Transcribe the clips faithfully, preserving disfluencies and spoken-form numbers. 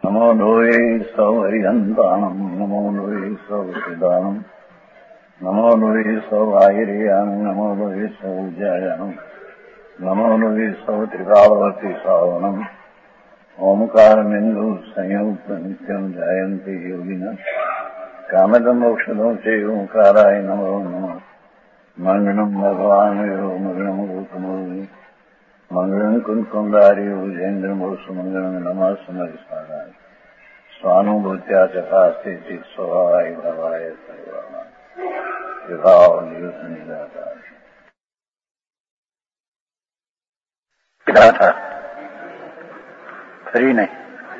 નમો લોહે સૌ હરિહંતાણમ નમો લોહે સૌ સિદાનમ નમો લોહે સૌ આહિર્યાણમ નમો લોહે સૌ જયાણમ નમો લોહે સૌ ત્રિકાવતી સાવનમ ઓમકારમિંદુ સંયુક્ત નિત્યમ જાયંતિ યોગિના કામદમ મોક્ષદો છે ઓંકારાય નમો નમઃ મંગળમ ભગવાન મંગળમ ગૌતમો મંગળમ કુંકુંદારી વિજેન્દ્રમો સુમંગળમ નમઃ સમરિસ્મરાય સ્વાનુભૂત્યા ચકાસ્તે ચિત સ્વભાવાય ભવાય સર્વાના વિભાવ નિયુત નિરાકાર ગાથા ફરી નહીં.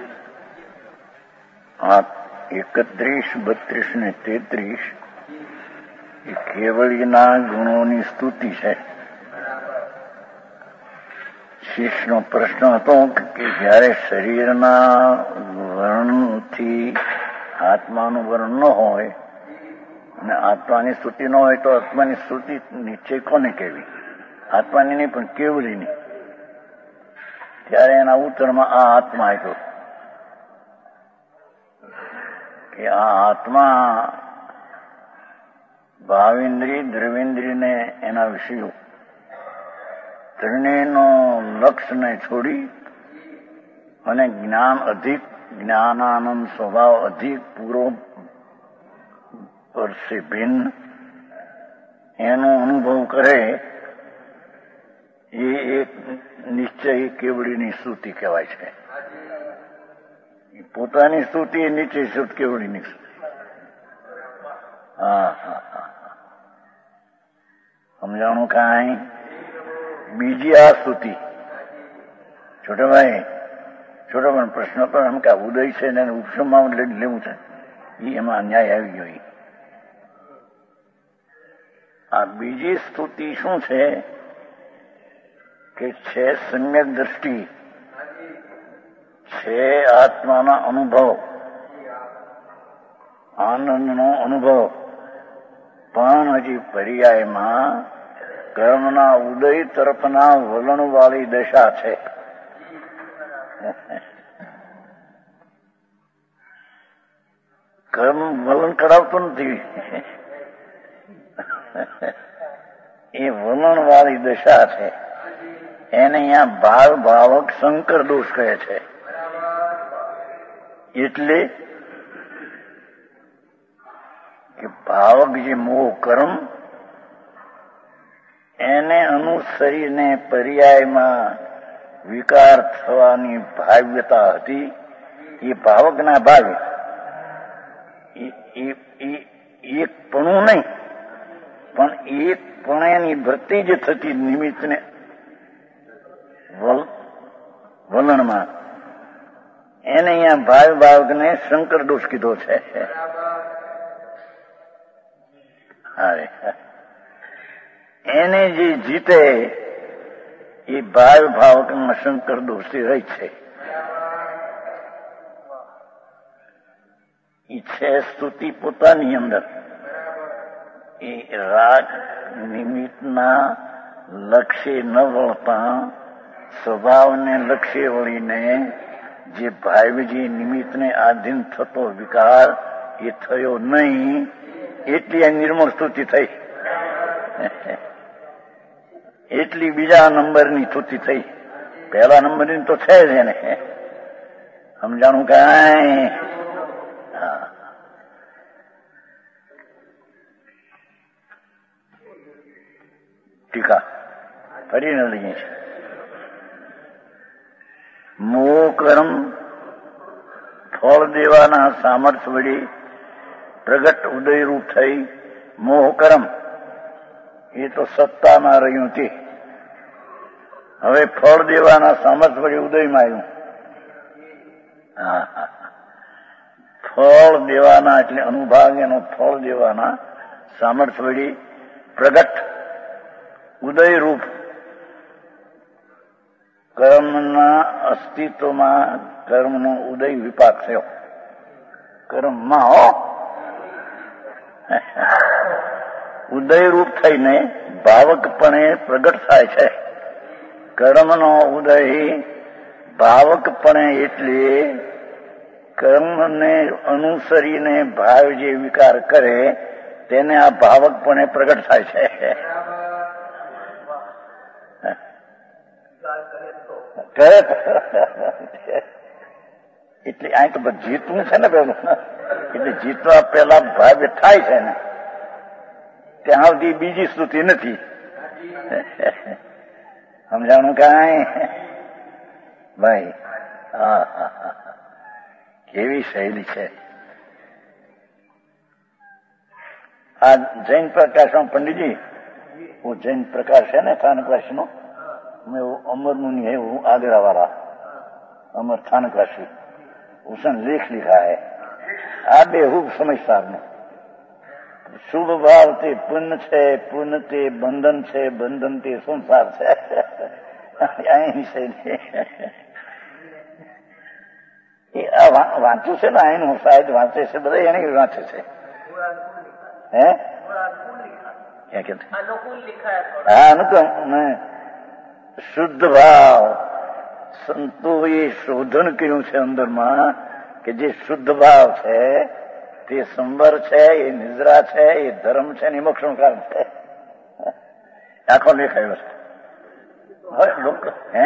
આ એકત્રીસ બત્રીસ ને તેત્રીસ એ કેવળીના ગુણોની સ્તુતિ છે. શિષ્યનો પ્રશ્ન હતો કે જયારે શરીરના વર્ણથી આત્માનું વર્ણ ન હોય અને આત્માની સ્તુતિ ન હોય તો આત્માની સ્તુતિ નીચે કોને કહેવી? આત્માની નહીં પણ કેવળીની. ત્યારે એના ઉત્તરમાં આ આત્મા આપ્યો કે આ આત્મા ભાવેન્દ્રિય દ્રવેન્દ્રિયને એના વિષયો ત્રણેયનો લક્ષ્યને છોડી અને જ્ઞાન અધિક જ્ઞાનાનંદ સ્વભાવ અધિક પૂરો પરસે ભિન્ન એનો અનુભવ કરે એ એક નિશ્ચય કેવળીની સ્તુતિ કહેવાય છે. પોતાની સ્તુતિ એ નિશ્ચય શુદ્ધ કેવળીની સ્તુતિ. હા હા હા સમજાણું કાંઈ? બીજી આ સ્તુતિ છોટાભાઈ છોટાભાઈ પ્રશ્ન પર આમ કે ઉદય છે ને ઉપસમમાં લેવું છે એ એમાં અન્યાય આવી ગયો. આ બીજી સ્તુતિ શું છે કે છે સમ્યક દ્રષ્ટિ, છે આત્માના અનુભવ, આનંદનો અનુભવ, પણ હજી પર્યાયમાં કર્મના ઉદય તરફના વલણવાળી દશા છે. કર્મ વલણ કરાવતું નથી, એ વલણવાળી દશા છે. એને અહીંયા ભાવ ભાવક શંકર દોષ કહે છે. એટલે કે ભાવક જે મોહ કર્મ એને અનુસરીને પર્યાયમાં વિકાર થવાની ભાવ્યતા હતી. એ ભાવકના ભાવે એક પણું નહીં પણ એક પણેની વૃત્તિ જ થતી નિમિત્તને વલણમાં એને અહીંયા ભાવ ભાવકને શંકર દોષ કીધો છે. અરે એને જે જીતે એ ભાવ ભાવકમાં શંકર દોષી રહી છે. એ છે સ્તુતિ પોતાની અંદર એ રાગ નિમિત્તના લક્ષ્ય ન વળતા સ્વભાવને લક્ષ્ય વળીને જે ભાવજી નિમિત્તને આધીન થતો વિકાર એ થયો નહીં, એટલી આ નિર્મળ સ્તુતિ થઈ. એટલી બીજા નંબરની સ્તુતિ થઈ. પહેલા નંબરની તો છે જ એને. સમજાણું કાંઈ? ટીકા ફરીને લઈએ છીએ. મોહ કર્મ ફળ દેવાના સામર્થ્ય વળી પ્રગટ ઉદયરૂપ થઈ. મોહ કર્મ એ તો સત્તામાં રહ્યું તે હવે ફળ દેવાના સામર્થ્ય વળી ઉદયમાં આવ્યું. ફળ દેવાના એટલે અનુભાગ એનો ફળ દેવાના સામર્થ્ય વળી પ્રગટ ઉદયરૂપ કર્મના અસ્તિત્વમાં કર્મનો ઉદય વિપાક થયો. કર્મમાં હો ઉદયરૂપ થઈને ભાવકપણે પ્રગટ થાય છે. કર્મનો ઉદય ભાવકપણે એટલે કર્મને અનુસરીને ભાવ જે વિકાર કરે તેને આ ભાવકપણે પ્રગટ થાય છે. કરે એટલે અહીં તો જીતવું છે ને પેલું, એટલે જીતવા પેલા ભાવ થાય છે ને ત્યાં સુધી બીજી સ્તુતિ નથી. સમજાણું કાંઈ ભાઈ? હા હા હા, કેવી શૈલી છે આ જૈન પ્રકાશમાં. પંડિતજી, वो जैन प्रकाश है ना थानकवासी नो, मैं वो अमर मुनि है, वो आगरा वाला अमर थानकवासी, उसने लेख लिखा है आ बेहूब समझदार ने. શુભ ભાવ તે પુણ્ય છે, પુણ્ય તે બંધન છે, બંધન તે સંસાર છે. અહીં છે આ વાંચ્યું છે ને, અહીંનું સાહેબ વાંચે છે, બધા એને વાંચે છે. હે क्या कहते हैं? हाँ, अनुकूल में शुद्ध भाव संतो ये शोधन क्यों છે અંદરમાં કે જે શુદ્ધ ભાવ છે તે સંવર છે, એ નિદ્રા છે, એ ધર્મ છે, એ મોક્ષનું કારણ છે. આખો લેખાયો છે. હવે લોકો હે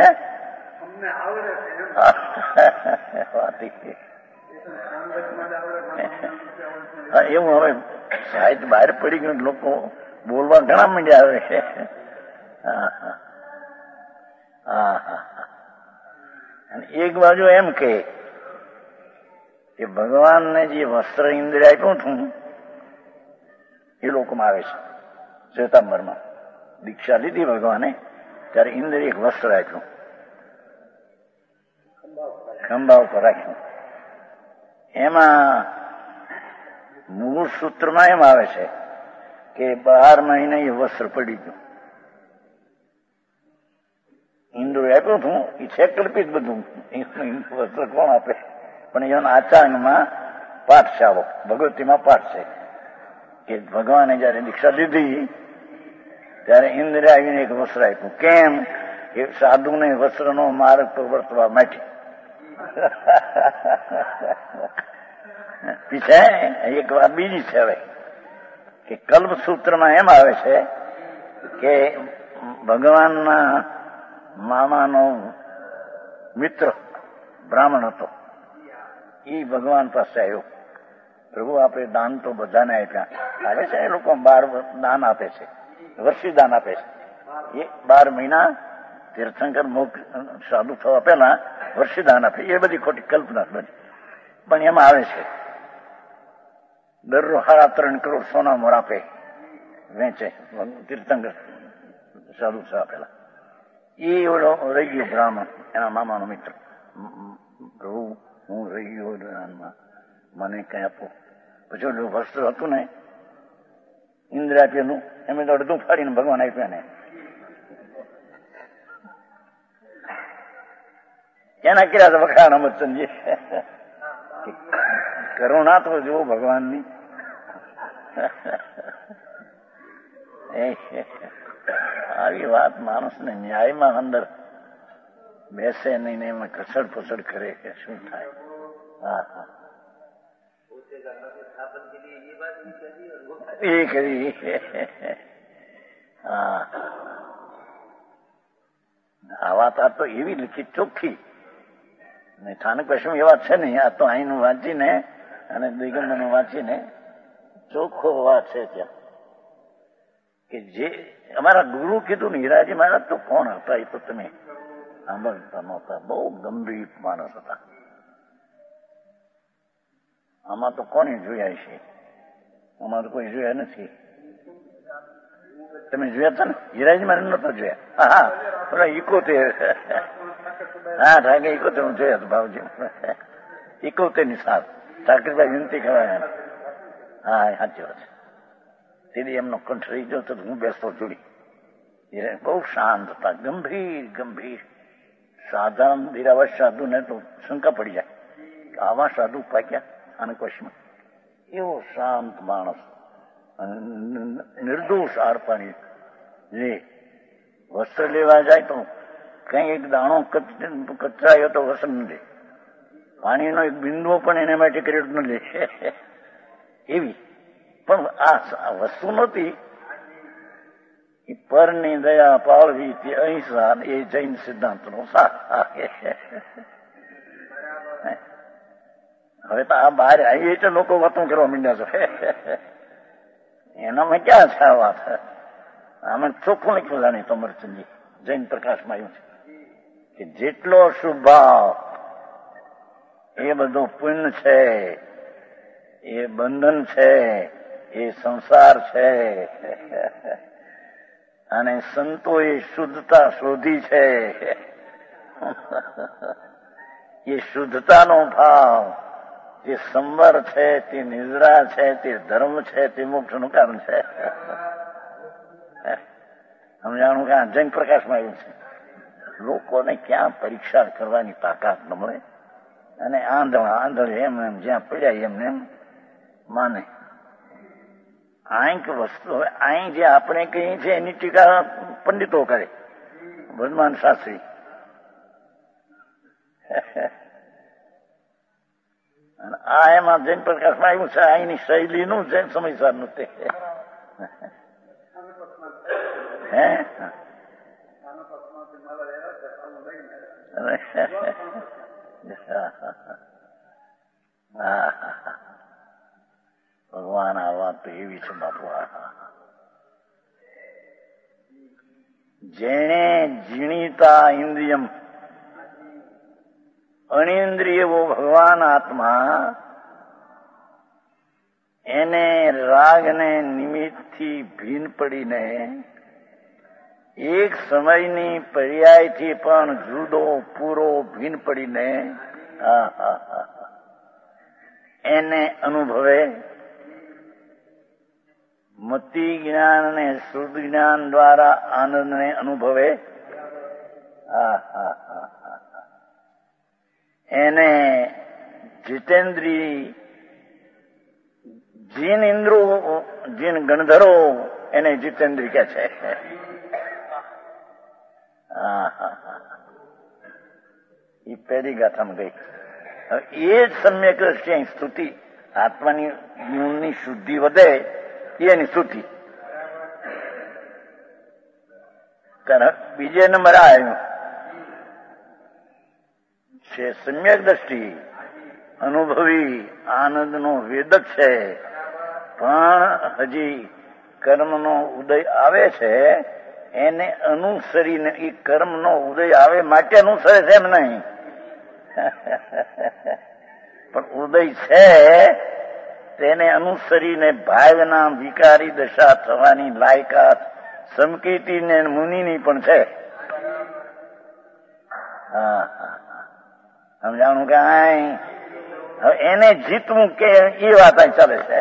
એવું હવે સાહિત્ય બહાર પડી ગયું, લોકો બોલવા ઘણા માંડ્યા આવે છે. હા હા હા હા. અને એક બાજુ એમ કે ભગવાનને જે વસ્ત્ર ઇન્દ્રિય આપ્યું હતું એ લોકોમાં આવે છે. શ્વેતાંબરમાં દીક્ષા લીધી ભગવાને ત્યારે ઇન્દ્રિય એક વસ્ત્ર આપ્યું, ખંભા ઉપર રાખ્યું. એમાં મૂળ સૂત્રમાં એમ આવે છે કે બાર મહિને એ વસ્ત્ર પડી ગયું. ઇન્દ્રિય આપ્યું હતું એ છે કલ્પિત બધું, વસ્ત્ર કોણ આપે? પણ એના આચાર્યમાં પાઠ છે, આવો ભગવતીમાં પાઠ છે કે ભગવાને જયારે દીક્ષા લીધી ત્યારે ઇન્દ્રિય આવીને એક વસ્ત્ર આપ્યું. કેમ? એ સાધુને વસ્ત્રનો માર્ગ પર વર્તવા માટે. પીછે એક વાત બીજી છે હવે કે કલ્પસૂત્રમાં એમ આવે છે કે ભગવાનના મામાનો મિત્ર બ્રાહ્મણ હતો, એ ભગવાન પાસે આવ્યો. પ્રભુ આપણે દાન તો બધાને આપ્યા, આવે છે એ લોકો બાર દાન આપે છે, વર્ષી દાન આપે છે. એ બાર મહિના તીર્થંકર મોક્ષ સાધુ થવા પહેલા વર્ષી દાન આપે. એ બધી ખોટી કલ્પના બધી. પણ એમાં આવે છે દરરોજ સાડા ત્રણ કરોડ સોના મોર આપે, વેચે તીર્થંકર સાધુ થવા પહેલા. એ ઓલો રહી ગયો બ્રાહ્મણ, એના મામાનો મિત્ર. પ્રભુ હું રહી ગયો દાનમાં, મને કઈ આપો. પછી ઓલું વસ્ત્ર હતું ને ઇન્દ્ર આપેલું, એમ તો અડધું ફાડીને ભગવાન આપ્યા ને. એના કર્યા તો વખાણ અમરચંદજી. કરુણા તો જુઓ ભગવાનની. આવી વાત માણસને ન્યાયમાં અંદર બેસે નહીં ને એમાં કસડ પસડ કરે કે શું થાય. હા હા એ કરી. હા આ વાત આ તો એવી લીખી ચોખ્ખી સ્થાનક પશ્ચિમ એ વાત છે ને. આ તો અહીંનું વાંચીને અને દિગંબરનું વાંચીને ચોખ્ખો વાત છે ત્યાં કે જે અમારા ગુરુ કીધું ને હીરાજી મહારાજ તો કોણ હતા એ તો તમે સાંભળતા નહોતા. બહુ ગંભીર માણસ હતા. આમાં તો કોને જોયા છે? આમાં તો કોઈ જોયા નથી. તમે જોયા હતા ને? હીરાજી મહારાજ નહોતા જોયા? હા હા પેલા ઇકોતેર. હા ઠાકે ઇકોતેર હું જોયા હતા ભાવજી. ઇકોતેર ની સાત ઠાકરભાઈ વિનંતી કરવા. હા સાચી વાત છે. તેથી એમનો કંઠ રહી ગયો તો હું બેસતો જોડી. બહુ શાંત હતા, ગંભીર ગંભીર. સાધારણ દિરાવત સાધુ ને તો શંકા પડી જાય આવા સાધુ પાક્યા આનકવશમાં. એવો શાંત માણસ, નિર્દોષ આર પાણી લે. વસ્ત્ર લેવા જાય તો કઈ એક દાણો કચરાયો તો વસન દે. પાણીનો એક બિંદુ પણ એને માટે ક્રેડિટ ન લે એવી. પણ આ વસ્તુ નહોતી. પરની દયા પાળવી તે અહિંસા એ જૈન સિદ્ધાંતનો સાર. હવે તો આ બહાર આવી એટલે લોકો વાતો કરવા માંડ્યા છે. એનામાં ક્યાં છે આ વાત? આમાં ચોખ્ખું લખ્યું જાણે તમરચંદજી જૈન પ્રકાશમાં આવ્યું છે કે જેટલો શુભ ભાવ એ બધું પુણ્ય છે, એ બંધન છે, એ સંસાર છે. અને સંતો એ શુદ્ધતા શોધી છે. એ શુદ્ધતાનો ભાવ, તે સંવર છે, તે નિદ્રા છે, તે ધર્મ છે, તે મોક્ષનું કારણ છે. સમજાણું કે આ જૈન પ્રકાશમાં આવ્યું છે. લોકોને ક્યાં પરીક્ષા કરવાની તાકાત ન મળે અને આંધળા આંધળ એમ એમ જ્યાં પડ્યા એમને એમ માને. આંક વસ્તુ અહીં જે આપણે કહીએ છીએ એની ટીકા પંડિતો કરે, વર્ધમાન શાસ્ત્રી. આ એમાં જૈન પ્રકાશમાં આવ્યું છે. અહીંની શૈલીનું જૈન સમયસારનું તે હે ભગવાન આ વાત તો એવી છે બાપુ. જેણે જીણીતા ઇન્દ્રિયમ અનિન્દ્રિયવો ભગવાન આત્મા, એને રાગને નિમિત્તથી ભીન પડીને એક સમયની પર્યાયથી પણ જુદો પૂરો ભીન પડીને એને અનુભવે. મતિ જ્ઞાન અને શુદ્ધ જ્ઞાન દ્વારા આનંદને અનુભવે. એને જીતેન્દ્રી જીન ઇન્દ્રો જીન ગણધરો એને જીતેન્દ્રી કે છે. એ પહેલી ગાથામાં ગઈ. એ જ સમ્યક દ્રષ્ટિ સ્તુતિ, આત્માની ગુણની શુદ્ધિ વધે એની સ્તુતિ. બીજે નંબર આવ્યું છે સમ્યક દ્રષ્ટિ. અનુભવી આનંદનો વેદક છે, પણ હજી કર્મનો ઉદય આવે છે. એને અનુસરીને એ કર્મનો ઉદય આવે માટે અનુસરે છે એમ નહીં, પણ ઉદય છે તેને અનુસરીને ભાવના વિકારી દશા થવાની લાયકાત સમકીતી ને મુનિની પણ છે. હા સમજાણું કે હવે એને જીતવું કે એ વાત અહીં ચાલે છે.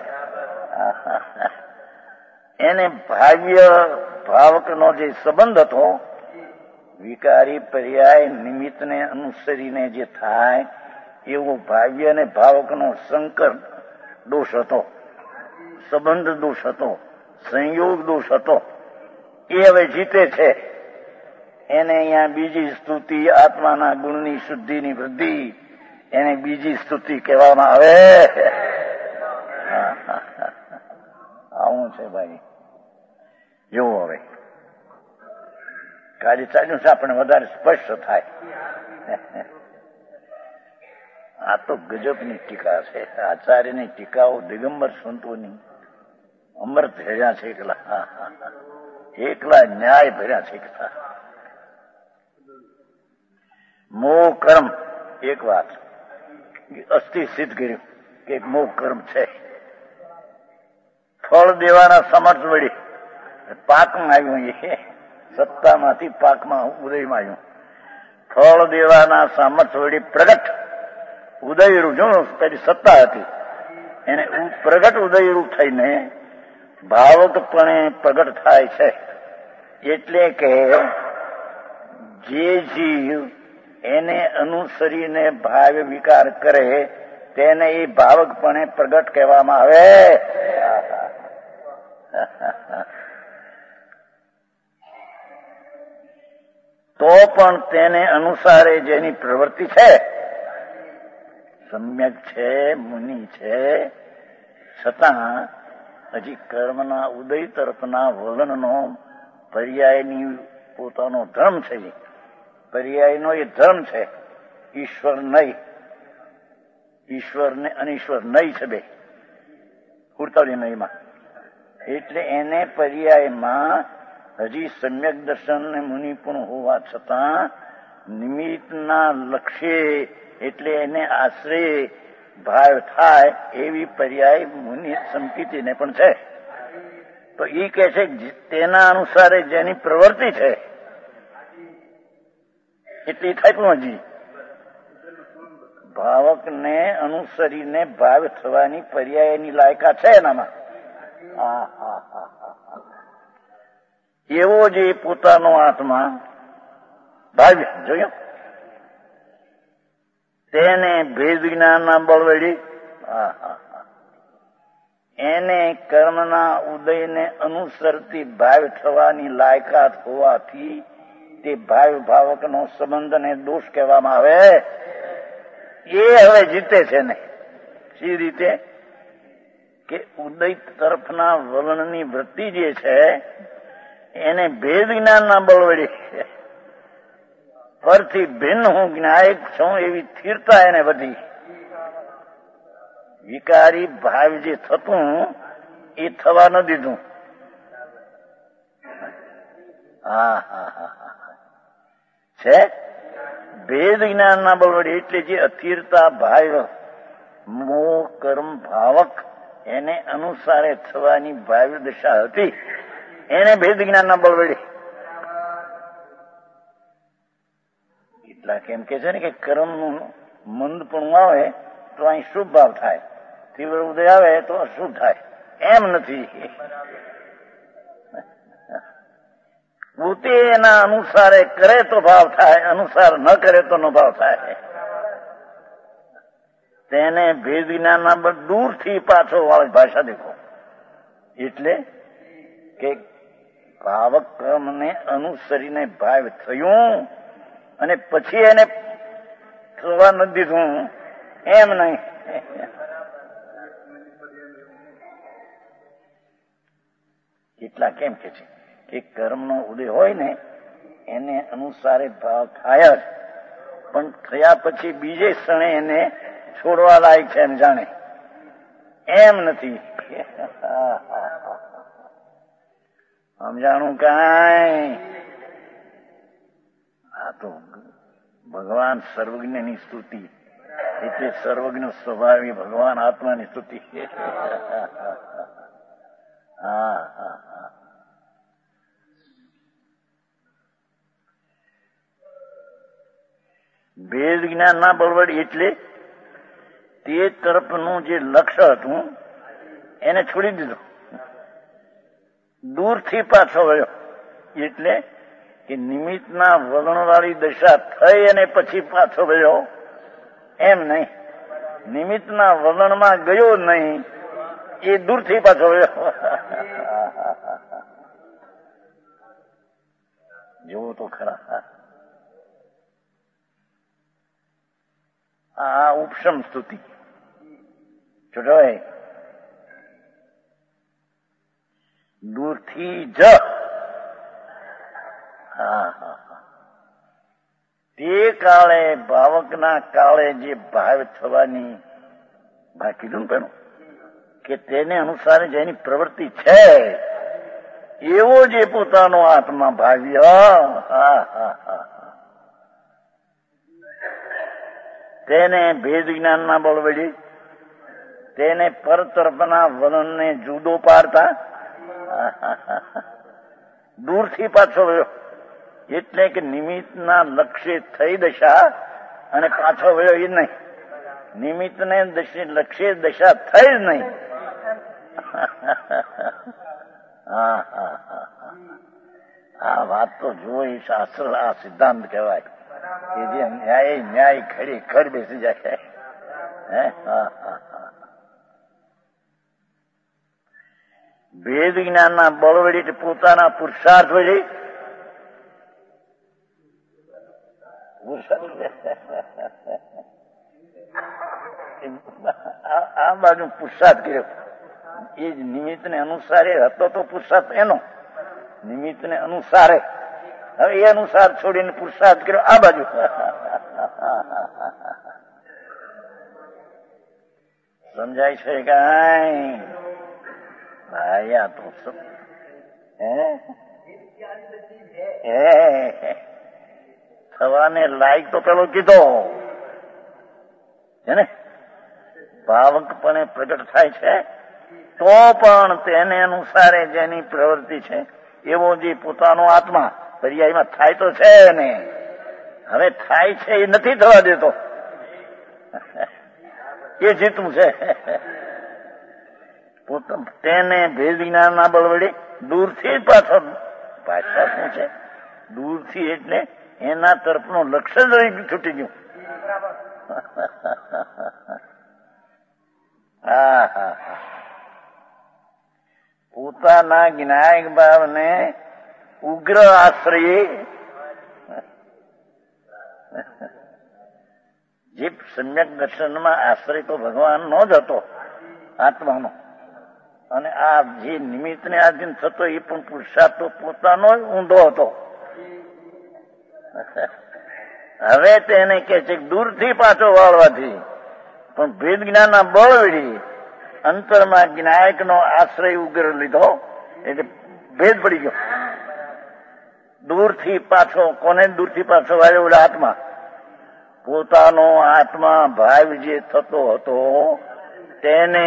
એને ભાવ્ય ભાવકનો જે સંબંધ હતો, વિકારી પર્યાય નિમિત્તને અનુસરીને જે થાય એવો ભાવ્ય અને ભાવકનો સંકર દોષ હતો, સંબંધ દોષ હતો, સંયોગ દોષ હતો. એ હવે જીતે છે. એને અહીંયા બીજી સ્તુતિ, આત્માના ગુણની શુદ્ધિની વૃદ્ધિ, એને બીજી સ્તુતિ કહેવામાં આવે. આવું છે ભાઈ. જોવું હવે કાર્ય ચાલ્યું છે, આપણે વધારે સ્પષ્ટ થાય. આ તો ગજબની ટીકા છે. આચાર્યની ટીકાઓ દિગંબર સંતોની અમૃત ભર્યા છે. એકલા એકલા ન્યાય ભર્યા છે. એકલા મોહ કર્મ એક વાત અસ્થિ સિદ્ધ કર્યું કે મોહ કર્મ છે. ફળ દેવાના સમર્થ વળી પાકમાં આવ્યું. એ સત્તામાંથી પાકમાં ઉદયમાં આવ્યું. ફળ દેવાના સામર્થ્ય વળી પ્રગટ ઉદયરૂપ. જો પેલી સત્તા હતી એને પ્રગટ ઉદયરૂપ થઈને ભાવકપણે પ્રગટ થાય છે. એટલે કે જે જીવ એને અનુસરીને ભાવ વિકાર કરે તેને એ ભાવકપણે પ્રગટ કહેવામાં આવે. તો પણ તેને અનુસારે જેની પ્રવૃત્તિ છે સમ્યક છે, મુનિ છે, છતાં હજી કર્મના ઉદય તરફના વલણનો પર્યાયની પોતાનો ધર્મ છે. પર્યાયનો એ ધર્મ છે. ઈશ્વર નહીં, ઈશ્વર ને અનીશ્વર નહીં છે બે કુર્તાવલી નહીમાં. એટલે એને પર્યાયમાં હજી સમ્યક દર્શન ને મુનિ પણ હોવા છતાં નિમિત્તના લક્ષ્ય એટલે એને આશ્રય ભાવ થાય એવી પર્યાય મુનિ સંકિતિને પણ છે. તો એ કહે છે તેના અનુસારે જેની પ્રવૃત્તિ છે એટલી થાય પણ હજી ભાવકને અનુસરીને ભાવ થવાની પર્યાયની લાયકા છે એનામાં. હા હા હા હા એવો જે પોતાનો આત્મા ભાવ્ય જોયો તેને ભેદ જ્ઞાનના બળ વળી એને કર્મના ઉદયને અનુસરતી ભાવ થવાની લાયકાત હોવાથી તે ભાવ ભાવકનો સંબંધ અને દોષ કહેવામાં આવે. એ હવે જીતે છે ને સી રીતે કે ઉદય તરફના વલણની વૃત્તિ જે છે એને ભેદ જ્ઞાનના બળ વળી પરથી ભિન્ન હું જ્ઞાયક છું એવી સ્થિરતા એને વધી. વિકારી ભાવ જે થતું એ થવા ન દીધું. હા હા હા છે ભેદ જ્ઞાનના બળ વળી એટલે જે અસ્થિરતા ભાવ મોહ કર્મ ભાવક એને અનુસારે થવાની ભાવ્ય દશા હતી એને ભેદ જ્ઞાનના બળ વળી. એટલા કેમ કે છે ને કે કર્મનું મંદ પણ આવે તો અહીં શુભ ભાવ થાય, તીવ્ર ઉદય આવે તો અશુભ થાય. એમ નથી. પોતે એના અનુસારે કરે તો ભાવ થાય, અનુસાર ન કરે તો ન ભાવ થાય. તેને ભેદ જ્ઞાનના બળ દૂરથી પાછો વાળી ભાષા દેખો. એટલે કે ભાવક કર્મને અનુસરીને ભાવ થયું અને પછી એને થવા ન દીધું એમ નહીં. એટલા કેમ કે છે કે કર્મનો ઉદય હોય ને એને અનુસારે ભાવ થાય જ, પણ થયા પછી બીજે ક્ષણે એને છોડવા લાયક છે એમ જાણે. એમ નથી. સમજાણું કાંઈ? આ તો ભગવાન સર્વજ્ઞની સ્તુતિ એટલે સર્વજ્ઞ સ્વભાવી ભગવાન આત્માની સ્તુતિ. હા હા હા ભેદ જ્ઞાન ના બળવડ એટલે તે તરફનું જે લક્ષ્ય હતું એને છોડી દીધું, દૂરથી પાછો વળ્યો. એટલે કે નિમિત્તના વલણવાળી દશા થઈ અને પછી પાછો વળ્યો એમ નહીં. નિમિત્તના વલણમાં ગયો નહીં, એ દૂરથી પાછો વળ્યો. જોવો તો ખરા. આ ઉપશમ સ્તુતિ જોડવાય દૂરથી જ. હા હા તે કાળે ભાવકના કાળે જે ભાવ થવાની ભાઈ કીધું ને પેલું કે તેને અનુસારે જેની પ્રવૃત્તિ છે એવો જે પોતાનો આત્મા ભાવ્ય. હા હા હા તેને ભેદ જ્ઞાનના બળ વળી તેને પર તરફના વલણને જુદો પાડતા દૂરથી પાછો વળ્યો. એટલે કે નિમિત્તના લક્ષ્ય થઈ દશા અને પાછો વળ્યો એ નહીં. નિમિત્તને લક્ષ્ય દશા થઈ જ નહીં. હા હા હા આ વાત તો જુઓ એ શાસ્ત્ર આ સિદ્ધાંત કહેવાય કે જે ન્યાય ન્યાય ખડી ખડ બેસી જાય. હે હા હા હા ભેદ જ્ઞાનના બળ વળી પોતાના પુરુષાર્થ વળી આ બાજુ પુરુષાર્થ કર્યો. એ જ નિમિત્તને અનુસારે હતો તો પુરુષાર્થ એનો, નિમિત્તને અનુસારે. હવે એ અનુસાર છોડીને પુરુષાર્થ કર્યો આ બાજુ. સમજાય છે કઈ ભાઈ? આ તો હે થવાને લાયક તો પેલો કીધો છે ને, ભાવકપણે પ્રગટ થાય છે તો પણ તેને અનુસારે જેની પ્રવૃત્તિ છે એવો જે પોતાનો આત્મા પર્યાયમાં થાય તો છે ને, હવે થાય છે એ નથી થવા દેતો, એ જીતવું છે. તેને ભેદ જ્ઞાનના બળ વડે દૂરથી પાછો, પાછા શું છે દૂરથી એટલે એના તરફનું લક્ષ્ય જ રહી છૂટી ગયું. હા હા પોતાના જ્ઞાયક ભાવને ઉગ્ર આશ્રયે જે સમ્યક દર્શનમાં આશ્રય તો ભગવાનનો જ હતો, આત્માનો, અને આ જે નિમિત્તને આધીન થતો એ પણ પુરુષાર્થ તો પોતાનો જ ઊંધો હતો. હવે તેને કે છે દૂરથી પાછો વાળવાથી, પણ ભેદ જ્ઞાનના બળ વળી અંતરમાં જ્ઞાયકનો આશ્રય ઉગ્ર લીધો એટલે ભેદ પડી ગયો. દૂરથી પાછો, કોને દૂરથી પાછો વાળ્યો? ઓલા આત્મા, પોતાનો આત્મા ભાવ જે થતો હતો તેને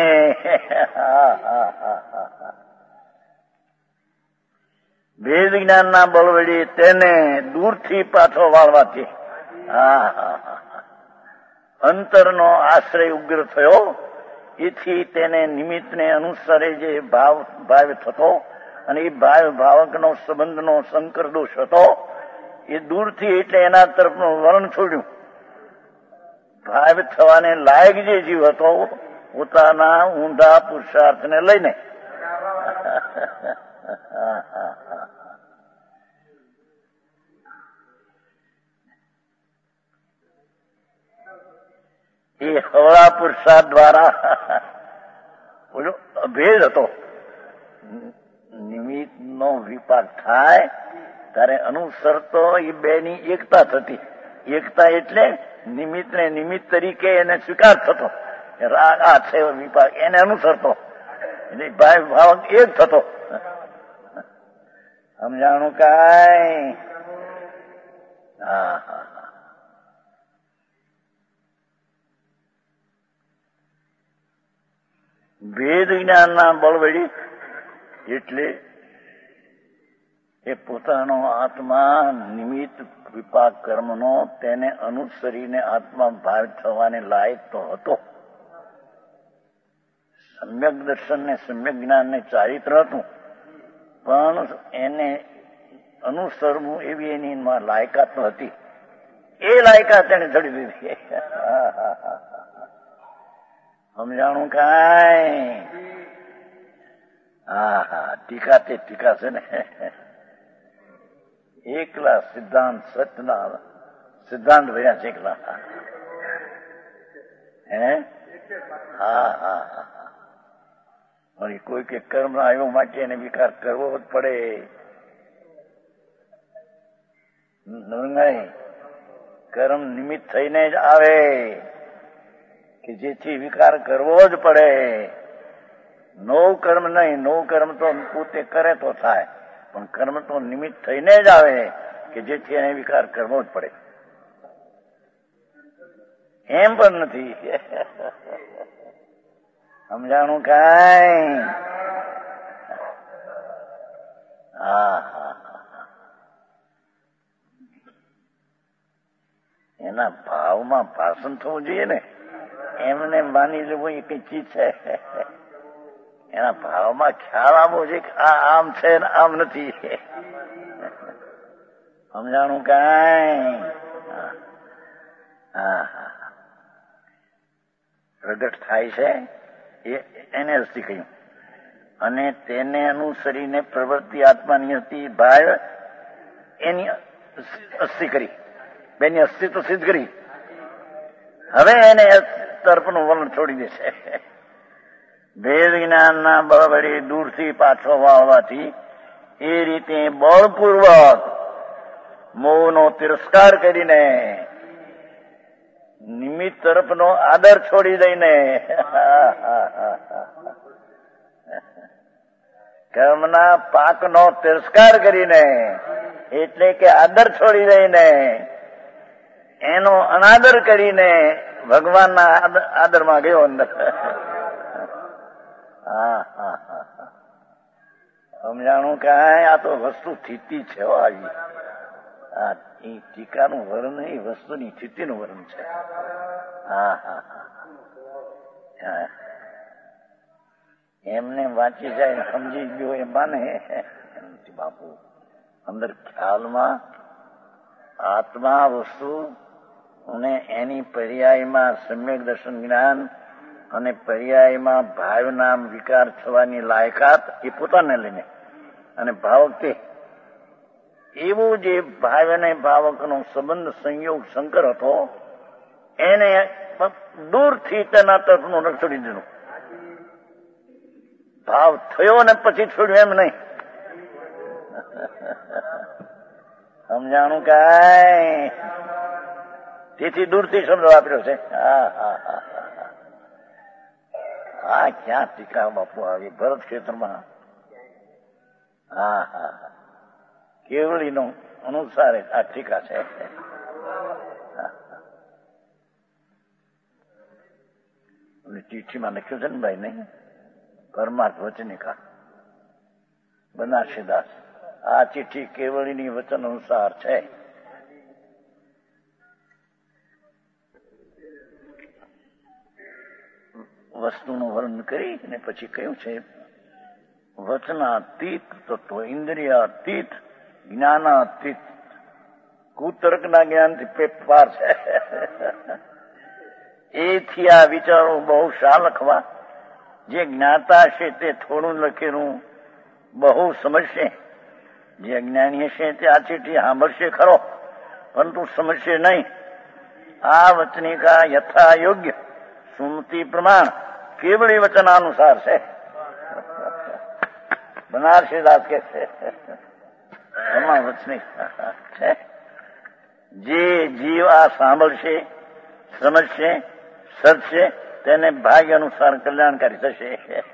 ભેદ જ્ઞાનના બળ વળી તેને દૂરથી પાછો વાળવાથી અંતરનો આશ્રય ઉગ્ર થયો. એથી તેને નિમિત્તને અનુસારે જે ભાવ ભાવ થતો અને એ ભાવ ભાવકનો સંબંધનો સંકર દોષ હતો એ દૂરથી એટલે એના તરફનું વર્ણ છોડ્યું. ભાવ થવાને લાયક જે જીવ હતો પોતાના ઊંધા પુરુષાર્થને લઈને એ હવળા પુરુષાર્થ દ્વારા બોલો અભેદ હતો. નિમિત્ત નો વિપાક થાય ત્યારે અનુસરતો એ બે ની એકતા થતી. એકતા એટલે નિમિત્ત ને નિમિત્ત તરીકે એને સ્વીકાર થતો, રાગ આ છે વિપાક એને અનુસરતો, એટલે ભાવ ભાવ એક થતો. સમજાણું કાંઈ? હા હા ભેદ જ્ઞાનના બળ વળી એટલે એ પોતાનો આત્મા નિમિત્ત વિપાક કર્મનો તેને અનુસરીને આત્મા ભાવ થવાને લાયક તો હતો. સમ્યક દર્શન ને સમ્યક જ્ઞાન ને ચારિત્ર હતું, પણ એને અનુસરવું એવી એની લાયકાત હતી. એ લાયકાત એને ચડી દીધી. સમજાણું કાંઈ? હા હા ટીકા તે ટીકા છે ને, એકલા સિદ્ધાંત સતના સિદ્ધાંત ભર્યા છે એકલા. હે હા હા હા વળી કોઈ કે કર્મ આવ્યો માટે એને વિકાર કરવો જ પડે. નહીં, કર્મ નિમિત્ત થઈને જ આવે કે જેથી વિકાર કરવો જ પડે. નવ કર્મ નહીં, નવ કર્મ તો પોતે કરે તો થાય, પણ કર્મ તો નિમિત્ત થઈને જ આવે કે જેથી એને વિકાર કરવો જ પડે. એમ પણ નથી. સમજાણું કાંઈ? હા હા એના ભાવમાં ભાષણ થવું જોઈએ ને. એમને માની લેવું એ કઈ ચીજ છે? એના ભાવમાં ખ્યાલ આવવો છે કે આ આમ છે ને આમ નથી. સમજાણું કાંઈ? હા હા પ્રગટ થાય છે એને અસ્થિ કહ્યું. અને તેને અનુસરીને પ્રવૃત્તિ આત્માની હતી, ભાવ એની અસ્થિ કરી, બેની અસ્તિત્વ સિદ્ધ કરી. હવે એને તર્પનું વર્ણન છોડી દેશે. ભેદ જ્ઞાનના બળ વડે દૂરથી પાછો વાળવાથી એ રીતે બળપૂર્વક મોહનો તિરસ્કાર કરીને નિમિત્ત તરફનો આદર છોડી દઈને કર્મના પાકનો તિરસ્કાર કરીને એટલે કે આદર છોડી દઈને એનો અનાદર કરીને ભગવાનના આદરમાં ગયો અંદર. હા હા હા સમજાણું કે આ તો વસ્તુ સ્થિતિ છે. આવી આ ટીકાનું વર્ણ એ વસ્તુની સ્થિતિનું વર્ણ છે. હા હા હા એમને વાંચી જાય સમજી ગયો એ માને બાપુ અંદર ખ્યાલમાં આત્મા વસ્તુ અને એની પર્યાયમાં સમ્યક દર્શન જ્ઞાન અને પર્યાયમાં ભાવ નામ વિકાર થવાની લાયકાત એ પોતાને લઈને અને ભાવક તે એવું જે ભાવ અને ભાવકનો સંબંધ સંયોગ શંકર હતો એને દૂરથી તેના તરફનું છોડી દીધું. ભાવ થયો ને પછી છોડ્યું એમ નહીં. સમજાણું કાંઈ તેથી દૂરથી શબ્દ વાપર્યો છે. હા હા હા હા ક્યાં ટીકા બાપુ આવી ભરત ક્ષેત્રમાં. હા હા કેવળીનો અનુસાર આ ટીકા છે. ચીઠીમાં લખ્યું છે ને ભાઈ નહીં પરમાર્થ વચનિકા બનારસીદાસ. આ ચીઠી કેવળીની વચન અનુસાર છે. વસ્તુનું વર્ણન કરી અને પછી કહ્યું છે વચનાતીત તત્વ ઇન્દ્રિયાતીત જ્ઞાનાતીત કુતર્કના જ્ઞાનથી પાર છે. એથી આ વિચારો બહુ શા લખવા. જે જ્ઞાતા છે તે થોડું લખેલું બહુ સમજશે. જે અજ્ઞાની હશે તે આ ચીઠી સાંભળશે ખરો પરંતુ સમજશે નહીં. આ વચનિકા યથા યોગ્ય સુમતિ પ્રમાણ કેવળી વચનાનુસાર છે. બનારસીદાસ કે છે એમાં વચનિક છે. જે જીવ આ સાંભળશે સમજશે સજશે તેને ભાગ્ય અનુસાર કલ્યાણકારી થશે.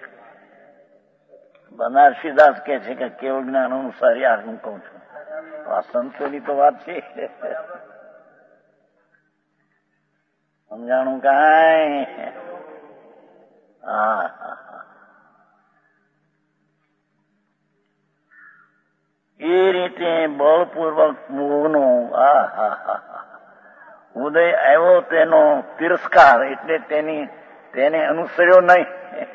બનારસીદાસ કે છે કે કેવળ જ્ઞાન અનુસાર યાર હું કહું છું. આ સંતોની તો વાત છે. સમજાણું કાંઈ. હા એ રીતે બળપૂર્વક મોહનો આ હા હા ઉદય આવ્યો તેનો તિરસ્કાર એટલે તેની તેને અનુસર્યો નહીં.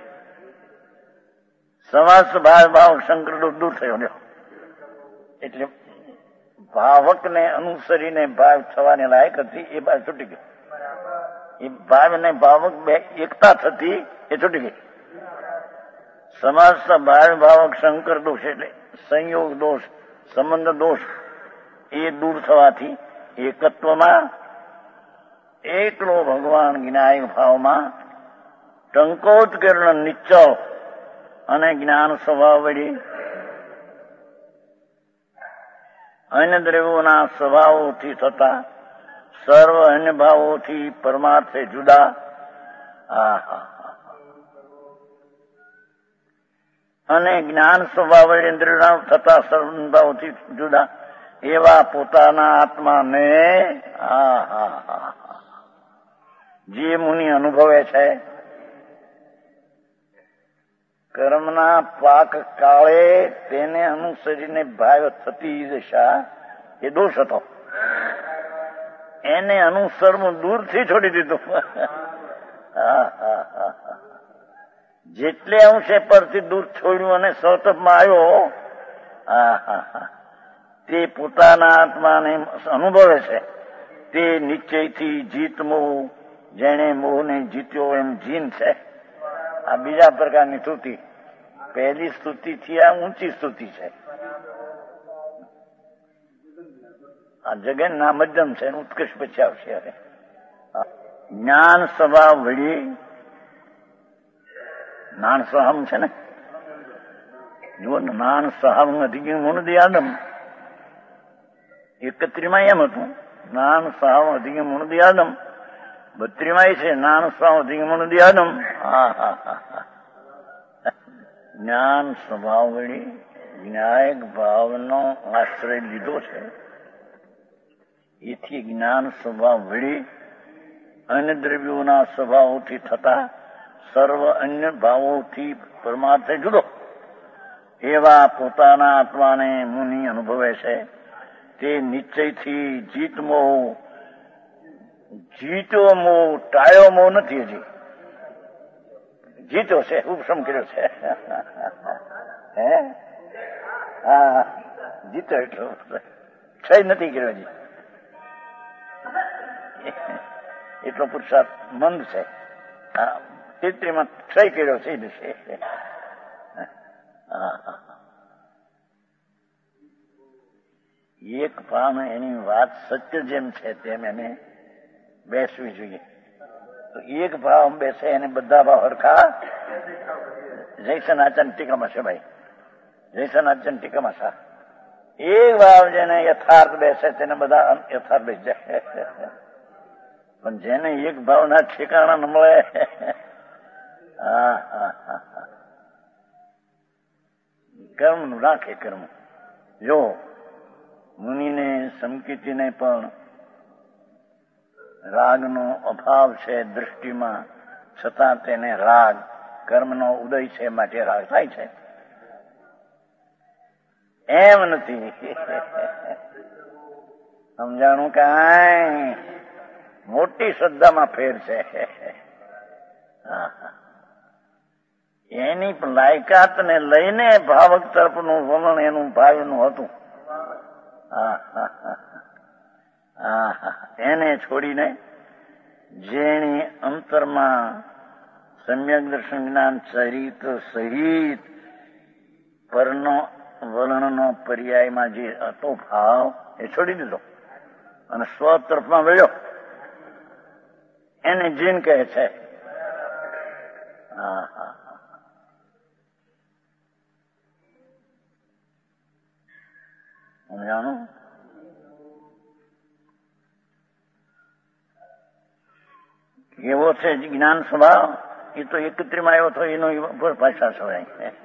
સમાસ ભાવ ભાવ શંકર દૂર થયો એટલે ભાવકને અનુસરીને ભાવ થવાની લાયક હતી એ ભાવ છૂટી ગયો. એ ભાવ ને ભાવક બે એકતા થતી એ છૂટી ગઈ. સમાસ ભાવ ભાવક શંકર દોષ એટલે સંયોગ દોષ સંબંધ દોષ એ દૂર થવાથી એકત્વમાં એકલો ભગવાન જ્ઞાયક ભાવમાં ટંકોત્કીર્ણ નિશ્ચળ અને જ્ઞાન સ્વભાવ વળી અન્ય દ્રવ્યોના સ્વભાવોથી થતા સર્વ અન્ય ભાવોથી પરમાર્થે જુદા. આહા અને જ્ઞાન સ્વભાવ વળી ઇન્દ્રિયોના થતા સર્વ ભાવોથી જુદા એવા પોતાના આત્માને આહા જે મુનિ અનુભવે છે કર્મના પાક કાળે તેને અનુસરીને ભાવ થતી દશા એ દોષ હતો. એને અનુસરવું દૂરથી છોડી દીધું. જેટલે અંશે પરથી દૂર છોડ્યું અને સૌતપમાં આવ્યો તે પોતાના આત્માને અનુભવે છે. તે નિશ્ચયથી જીત મોહ જેને મોહને જીત્યો એમ જીન છે. આ બીજા પ્રકારની સ્તુતિ. પહેલી સ્તુતિથી આ ઊંચી સ્તુતિ છે. આ જગનના મધ્યમ છે ઉત્કૃષ્ટ પછી આવશે. હવે જ્ઞાન સ્વભાવ વળી નાન સહમ છે ને, જુઓ ને, નાન સહમ અધિગમ મુનદિયાદમ એકત્રીમાં એમ હતું, નાન સહમ અધિગમ મુનદિયાદમ. બત્રીમાં છે નાન સહમ અધિગમ મુનદિયાદમ. હા હા હા. જ્ઞાન સ્વભાવ વળી જ્ઞાયક ભાવનો આશ્રય લીધો છે. એથી જ્ઞાન સ્વભાવ વળી અન્ય દ્રવ્યોના સ્વભાવોથી થતા સર્વ અન્ય ભાવોથી પરમાર્થ જુદો એવા પોતાના આત્માને મુનિ અનુભવે છે. તે નિશ્ચયથી જીતમો જીતો મો ટાળ્યો મો નથી. હજી જીતો છે, ઉપશમ કર્યો છે. હે હા, જીતો એટલો ક્ષય નથી કર્યો હજી. એટલો પુરુષાર્થ મંદ છે. તેત્રીમાં ક્ષય કર્યો છે. એક ભાવ એની વાત સત્ય જેમ છે તેમ એને બેસવી જોઈએ. તો એક ભાવ બેસે એને બધા ભાવ હરખા. જયસન આચન ટીકામાં છે ભાઈ, જયસન આચન ટીકામાં સા એક ભાવ જેને યથાર્થ બેસે તેને બધા યથાર્થ બેસી જાય. પણ જેને એક ભાવના ઠેકાણા ન મળે, હા હા હા કર્મ નું રાખે કર્મ. જો મુનિને સંકિતિને પણ રાગનો અભાવ છે દૃષ્ટિમાં, છતાં તેને રાગ કર્મનો ઉદય છે માટે રાગ થાય છે. એમ નથી સમજાણું. કાંઈ મોટી શ્રદ્ધામાં ફેર છે. એની લાયકાતને લઈને ભાવક તરફનું વલણ એનું ભાવનું હતું. એને છોડીને જેની અંતરમાં સમ્યક દર્શન જ્ઞાન ચરિત્ર સહિત પરનો વલણનો પર્યાયમાં જે હતો ભાવ એ છોડી દીધો અને સ્વ તરફમાં વળ્યો. એને જીન કહે છે. હા હા સમજાણું. એવો છે જ્ઞાન સ્વભાવ. એ તો એકત્રીમાં આવ્યો હતો, એનો ભાષા સવાય.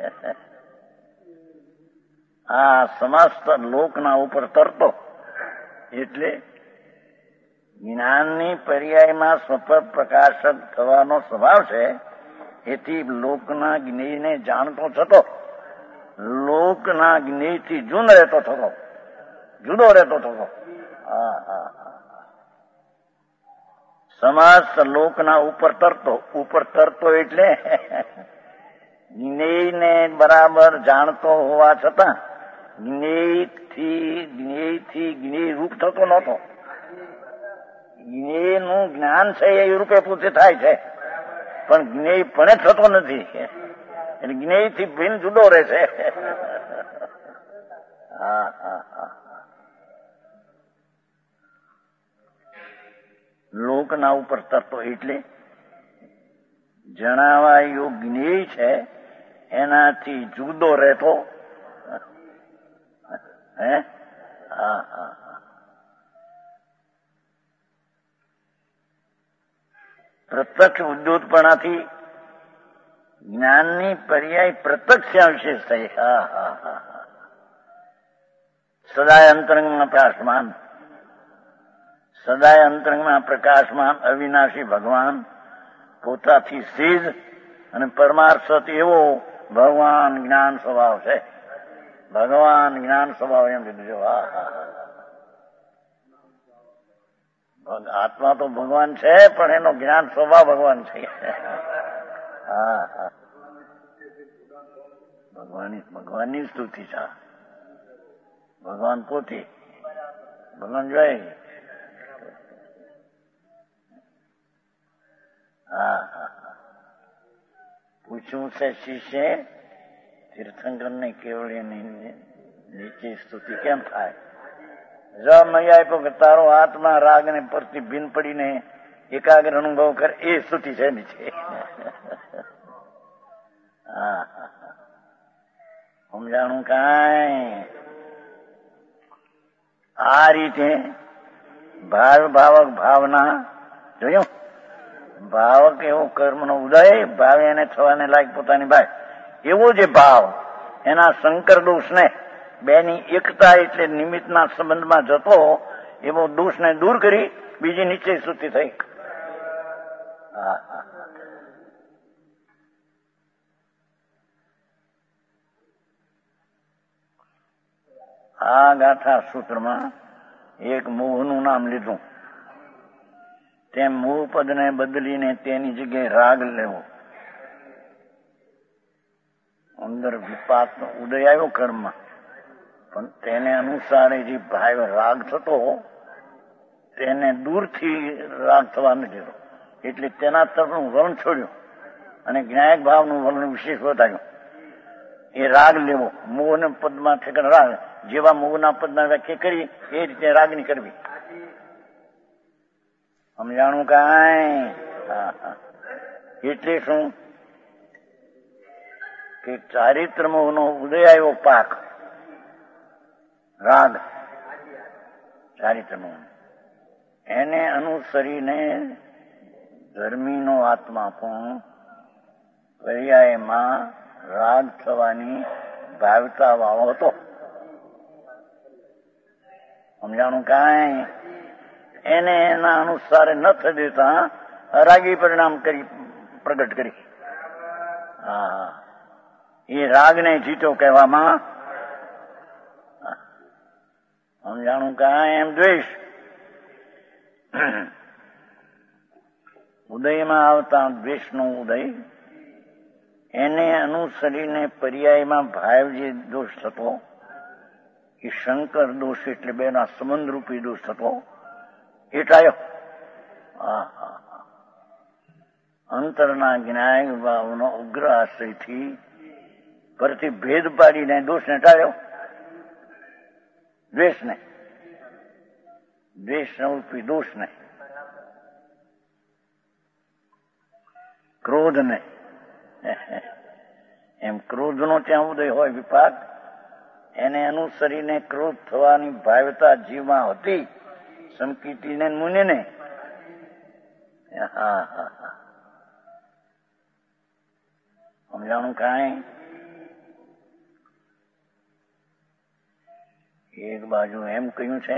આ સમસ્ત લોકના ઉપર તરતો એટલે જ્ઞાનની પર્યાયમાં સ્વપ પ્રકાશક થવાનો સ્વભાવ છે. એથી લોકના જ્ઞેયને જાણતો થતો, લોકના જ્ઞેયથી જૂન રહેતો થતો, જુદો રહેતો થતો. હા હા સમસ્ત લોકના ઉપર તરતો. ઉપર તરતો એટલે જ્ઞેયને બરાબર જાણતો હોવા છતાં જ્ઞેયથી જ્ઞેયથી જ્ઞેય રૂપ થતો નહોતો. જ્ઞેયનું જ્ઞાન છે એ રૂપે પૂછે થાય છે, પણ જ્ઞેય પણ થતો નથી. એટલે જ્ઞેયથી ભિન્ન જુદો રહે છે. હા હા હા લોકના ઉપર તરતો એટલે જણાવાયો જ્ઞેય છે એનાથી જુદો રહેતો. હે હા હા પ્રત્યક્ષ ઉદ્યોતપણાથી જ્ઞાનની પર્યાય પ્રત્યક્ષ વિશેષ થઈ. હા હા હા સદાય અંતરંગમાં પ્રકાશમાન, સદાય અંતરંગમાં પ્રકાશમાન અવિનાશી ભગવાન પોતાથી સિદ્ધ અને પરમાર્થ સત એવો ભગવાન જ્ઞાન સ્વભાવ છે. ભગવાન જ્ઞાન સ્વભાવ એમ કીધું. હા હા આત્મા તો ભગવાન છે, પણ એનો જ્ઞાન સ્વભાવ ભગવાન છે. હા હા ભગવાન ભગવાનની સ્તુતિ છે. ભગવાન પોતે ભગવાન જોઈ. હા હા પૂછ્યું છે શિષ્ય તીર્થંકર ને કેવળ એની નીચે સ્તુતિ કેમ થાય? જવાબ નહીં આપ્યો કે તારો આત્મા રાગ ને પરથી ભીન પડીને એકાગ્ર અનુભવ કરે એ સ્તુતિ છે નીચે. હા સમજાણું કાંઈ? આ રીતે ભાવ ભાવક ભાવના જોયું. ભાવક એવો કર્મનો ઉદય, ભાવ એને થવાને લાયક પોતાની ભાઈ, એવો જે ભાવ એના શંકર દોષને બેની એકતા એટલે નિમિત્તના સંબંધમાં જતો એવો દોષને દૂર કરી બીજી નિશ્ચય શુદ્ધિ થઈ. હા હા આ ગાથા સૂત્રમાં એક મોહનું નામ લીધું. તેમ મોહ પદને બદલીને તેની જગ્યાએ રાગ લેવો. અંદર વિપાકનો ઉદય આવ્યો કર્મમાં, પણ તેને અનુસારે જે ભાવ રાગ થતો તેને દૂરથી રાગ થવા નથી દીધો, એટલે તેના તરફનું વર્ણ છોડ્યું અને જ્ઞાયક ભાવનું વર્ણ વિશેષ વધાર્યું. એ રાગ લેવો. મોહના પદમાં ઠેકાણ રાગ, જેવા મોહના પદના વ્યાખ્યા કરી એ રીતે રાગની કરવી. સમજાણું કાંઈ? એટલે શું કે ચારિત્ર મોહનો ઉદય આવ્યો પાક રાગ, ચારિત્ર મોહ, એને અનુસરીને ધર્મીનો આત્મા પણ પર્યાયમાં રાગ થવાની ભાવતા વાળો હતો. સમજાણું કાંઈ? એને એના અનુસારે ન થઈ દેતા રાગી પરિણામ કરી પ્રગટ કરી. હા એ રાગને જીતો કહેવામાં. સમજાણું કાંઈ? એમ દ્વેષ ઉદયમાં આવતા દ્વેષનો ઉદય, એને અનુસરીને પર્યાયમાં ભાવ જે દોષ થતો એ શંકર દોષ એટલે બેના સંબંધ રૂપી દોષ થતો એ ટાળ્યો. અંતરના જ્ઞાય ભાવનો ઉગ્ર આશ્રયથી પરથી ભેદ પાડીને દોષને ટાળ્યો. દ્વેષને, દ્વેષ રૂપી દોષને, ક્રોધને. એમ ક્રોધનો ત્યાં ઉદય હોય વિપાક, એને અનુસરીને ક્રોધ થવાની ભાવતા જીવમાં હતી સંકિતિને મુનિને. હા હા હા સમજાણું કાંઈ? એક બાજુ એમ કહ્યું છે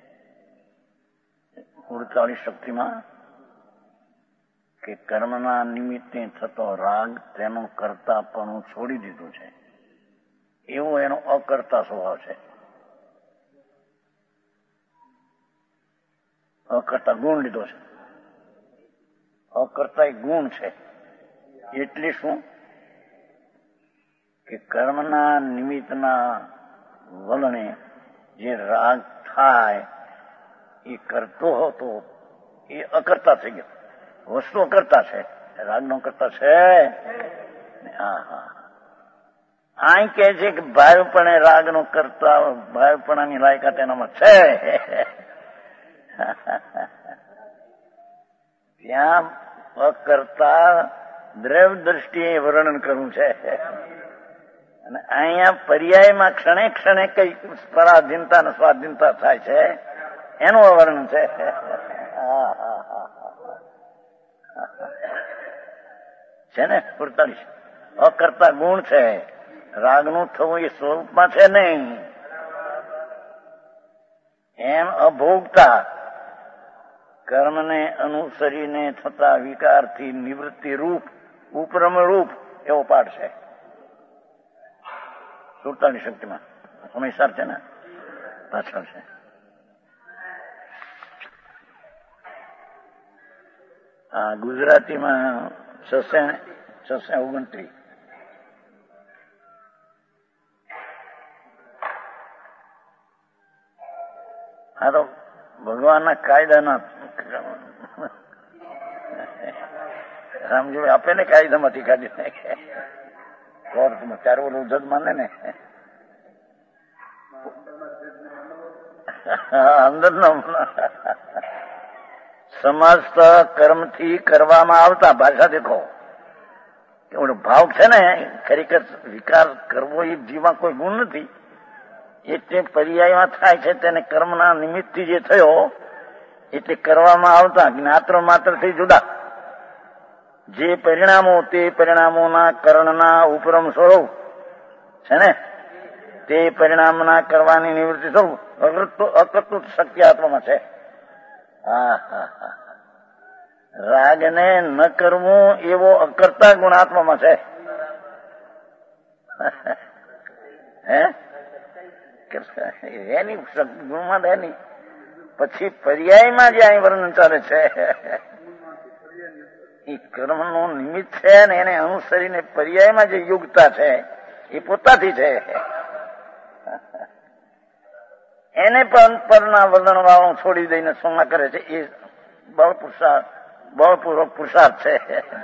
ઉડતાલીસ શક્તિમાં કે કર્મના નિમિત્તે થતો રાગ તેનો કર્તાપણું છોડી દીધું છે, એવો એનો અકર્તા સ્વભાવ છે. અકર્તા ગુણ લીધો છે. અકર્તા એ ગુણ છે. એટલે શું કે કર્મના નિમિત્તના વલણે જે રાગ થાય એ કરતો હતો એ અકર્તા થઈ ગયો. વસ્તુ અકર્તા છે, રાગનો કરતા છે. હા હા અહીં કે છે કે ભાવપણે રાગનો કરતા, ભાવપણાની લાયકાત એનામાં છે. ત્યાં અકર્તા દ્રવ દ્રષ્ટિએ વર્ણન કરવું છે અને અહીંયા પર્યાયમાં ક્ષણે ક્ષણે કઈ પરાધીનતા અને સ્વાધીનતા થાય છે એનું વર્ણન છે. છે ને સુડતાલીસ. અકર્તા ગુણ છે, રાગનું થવું એ સ્વરૂપમાં છે નહીં. એમ અભોગતા કર્મને અનુસરીને થતા વિકારથી નિવૃત્તિ રૂપ, ઉપરમ રૂપ એવો પાઠ છે સુડતાલીસ શક્તિમાં. સમયસાર છે ને, પાછળ છે. આ ગુજરાતીમાં છસે છસે ઓગણત્રીસ. આ તો ભગવાનના કાયદાના રામજી આપે ને કાયદામાંથી કાઢી નાખે. કોર્ટમાં ચાર વર્ષ જજ માને ને અંદર નો સમાજ કર્મથી કરવામાં આવતા, ભાષા દેખો, ઓલો ભાવ છે ને ખરેખર વિકાર કરવો એ જીવમાં કોઈ ગુણ નથી. એટલે પર્યાયમાં થાય છે તેને કર્મના નિમિત્તથી જે થયો એટલે કરવામાં આવતા જ્ઞાત્ર માત્રથી જુદા જે પરિણામો તે પરિણામોના કરણના ઉપરમ સ્વરૂપ છે ને તે પરિણામના કરવાની નિવૃત્તિ સ્વરૂપ અકૃત શક્તિ આત્મામાં છે. હા હા હા રાગને ન કરવું એવો અકર્તા ગુણાત્મામાં છે. હે એની ગુણમાં એની પછી પર્યાયમાં જે અહીં વર્ણન ચાલે છે એ કર્મનું નિમિત્ત છે ને એને અનુસરીને પર્યાયમાં જે યોગતા છે એ પોતાથી છે. એને પણ પરના વર્ણન વાળો છોડી દઈને સોના કરે છે એ બળ પુરુષાર્થ બળપૂર્વક પુરુષાર્થ છે.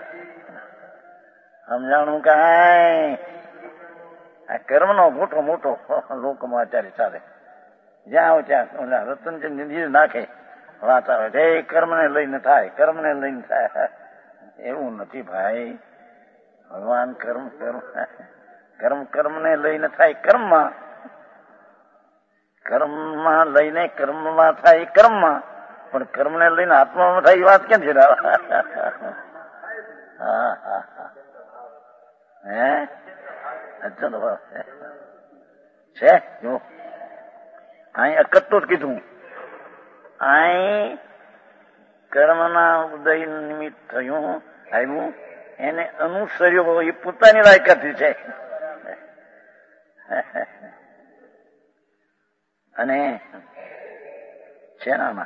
સમજાણું કાંઈ આ કર્મનો મોટો મોટો લોકમાં અત્યારે ચાલે. જ્યાં આવે ત્યાં રતનચંદ નાખે વાત આવે છે એ કર્મને લઈને થાય કર્મને લઈને થાય. એવું નથી ભાઈ. ભગવાન કર્મ કર્મ કર્મ કર્મને લઈને થાય કર્મમાં કર્મમાં લઈને કર્મમાં થાય કર્મમાં પણ કર્મને લઈને આત્મામાં થાય એ વાત કેમ છે? હા હા હા હે અચ્છા છે જો અહીં અકત્તો જ કીધું. અહીં કર્મના ઉદય નિમિત્ત થયું આવ્યું એને અનુસર્યો એ પોતાની લાયકાતથી છે. અને છે ને આમાં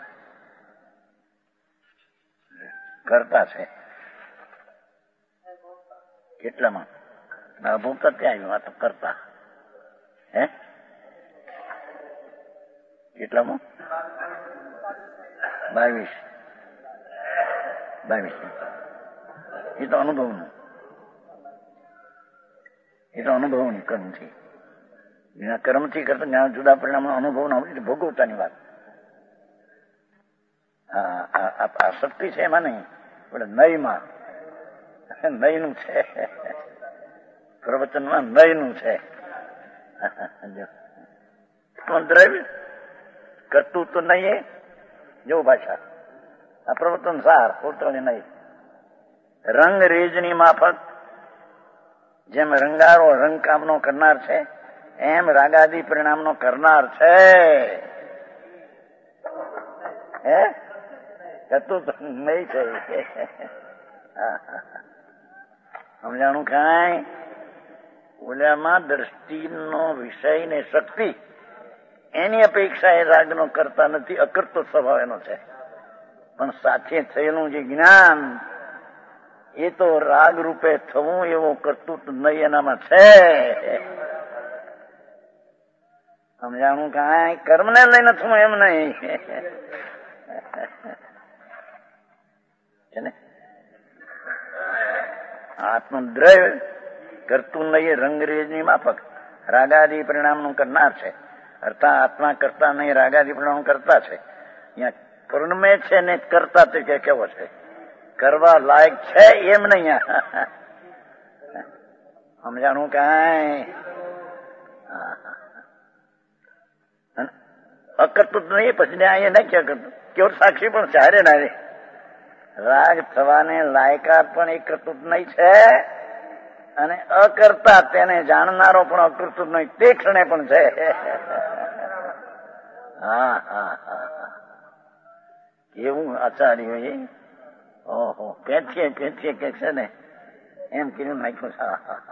કરતા છે કેટલામાં ભૂખતા ત્યાં આવ્યું આ તો કરતા હે કેટલામાં બાવીસ બાવીસ એ તો અનુભવનું એ તો અનુભવનું કર્મથી કર્મથી કરતા જ્ઞાન જુદા પરિણામ અનુભવના ભોગવતાની વાત. આ શક્તિ છે એમાં નહીં પણ નયમાં નયનું છે પ્રવચનમાં નયનું છે. દ્રવ્ય કરતું તો નહીં જો ભાષા આ પ્રવચન સાર પોતાની નહીં. રંગ રેજની માફક જેમ રંગારો રંગકામનો કરનાર છે એમ રાગાદી પરિણામનો કરનાર છે. હે કરતું તો નહીં છે. સમજાણું કાંઈ? ઓલામાં દ્રષ્ટિનો વિષય ને શક્તિ એની અપેક્ષા એ રાગનો કરતા નથી. અકર્તો સ્વભાવ એનો છે. પણ સાથે થયેલું જે જ્ઞાન એ તો રાગ રૂપે થવું એવો કરતું નહીં એનામાં છે. સમજાણું કાંઈ? કર્મને લઈને થવું એમ નહીં છે ને. આત્મદ્રવ્ય કરતું નહીં રંગરેજની માફક રાગાદી પરિણામનું કરનાર છે. અર્થાત આત્મા કરતા નહીં રાગાદી પરિણામ કરતા છે. અહીંયા પૂર્ણમે છે ને કરતા તે કે કેવો છે કરવા લાયક છે એમ નહીં. સમજાણું કાંઈ? અકર્તું નહીં પછી અહીંયા નહીં ક્યાં કરતું કેવું સાક્ષી પણ છે. હારે ના રે રાગ થવાને લાયકાત પણ એ કરતું નહીં છે અને અકર્તા તેને જાણનારો પણ અકર્તું નહીં તે ક્ષણે પણ છે. હા હા હા એવું આચાર્ય એ ઓહો પેઠીએ પેઠીએ કે છે ને એમ કીધું નાખ્યું છે.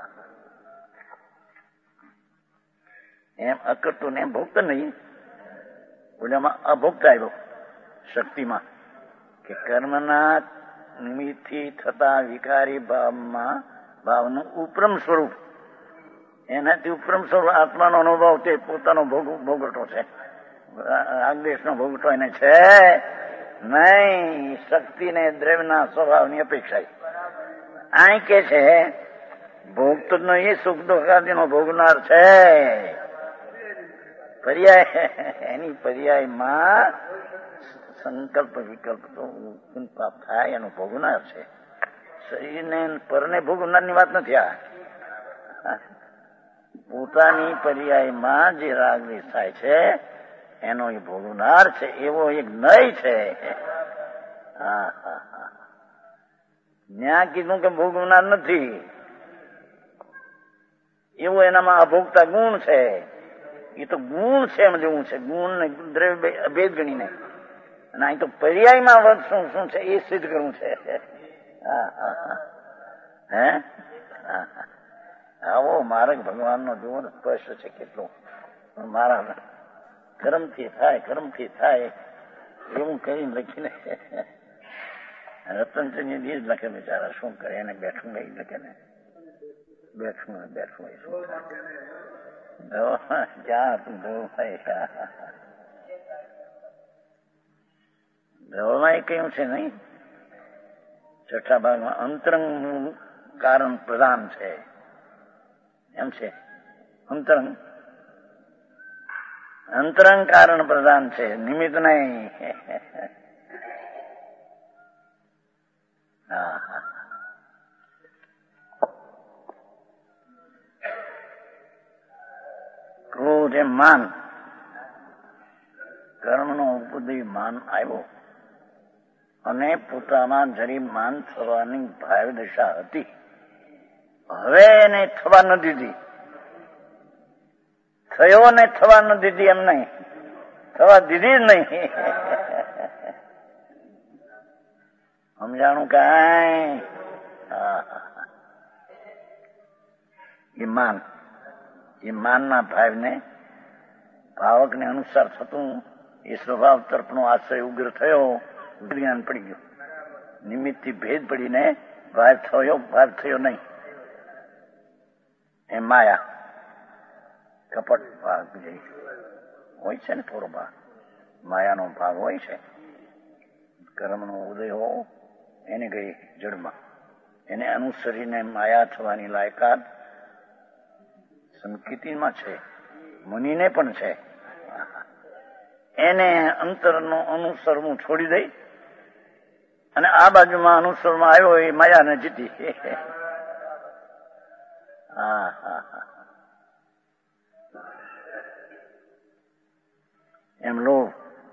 એમ અકર્તું ને એમ ભોગતો નહીં ઓલામાં અભોગતા આવ્યો શક્તિમાં કે કર્મના નિમિત્તથી થતા વિકારી ભાવમાં ભાવનું ઉપરમ સ્વરૂપ એનાથી ઉપરમ સ્વરૂપ આત્માનો અનુભવ તે પોતાનો ભોગ ભોગવટો છે. રાગદેશનો ભોગવટો એને છે નહીં. શક્તિને દ્રવ્યના સ્વભાવની અપેક્ષા અહીં કે છે ભોગતો એ સુખ દુઃખાદીનો ભોગનાર છે. પર્યાય એની પર્યાયમાં સંકલ્પ વિકલ્પ તો થાય એનું ભોગનાર છે. શરીરને પરને ભોગવનારની વાત નથી. આ પોતાની પર્યાયમાં જે રાગદ્વેષ થાય છે એનો એ ભોગવનાર છે, એવો એક નય છે. હા હા હા ન્યા કીધું કે ભોગવનાર નથી, એવો એનામાં અભોગતા ગુણ છે. એ તો ગુણ છે એમ જેવું છે, ગુણ ને દ્રવ્ય અભેદ ગણીને. અને અહીં તો પર્યાયમાં વર્ત શું શું છે એ સિદ્ધ કરવું છે. હા હા હા હે હા હા આવો માર્ગ ભગવાનનો જુઓ સ્પષ્ટ છે કેટલો. પણ મારા કર્મથી થાય કર્મથી થાય એવું કઈ લખીને રતનચંદ્ર જ લખે બિચારા, શું કરે એને બેઠું નહીં લખે ને બેઠું બેઠું ક્યાં તું ધોળભાઈ ધોળમાં એ કહ્યું છે નહીં છઠ્ઠા ભાગમાં અંતરંગનું કારણ પ્રધાન છે એમ છે. અંતરંગ અંતરંગ કારણ પ્રધાન છે, નિમિત્ત નહીં. હા હા ક્રોધ એમ માન, કર્મનો ઉપદેશ માન આવ્યો અને પોતામાં જરી માન થવાની ભાવ દશા હતી. હવે એને થવા ન દીધી, થયો ને થવા ન દીધી એમ નહીં, થવા દીધી જ નહીં. સમજાણું કાંઈ? એ માન, એ માનના ભાવને ભાવકને અનુસાર થતું એ સ્વભાવ તરફનો આશ્રય ઉગ્ર થયો, જ્ઞાન પડી ગયું. નિમિત્તથી ભેદ પડીને ભાવ થયો, ભાવ થયો નહીં. એ માયા કપટ ભાગ જે હોય છે ને, થોડો ભાગ માયાનો ભાગ હોય છે. કર્મનો ઉદય હો એને ગઈ જડમાં, એને અનુસરીને માયા થવાની લાયકાત સંકેતીમાં છે, મુનિને પણ છે. એને અંતરનો અનુસરવું છોડી દઈ અને આ બાજુમાં અનુસરમાં આવ્યો એ માયાને જીતી. હા હા હા એમ લોભ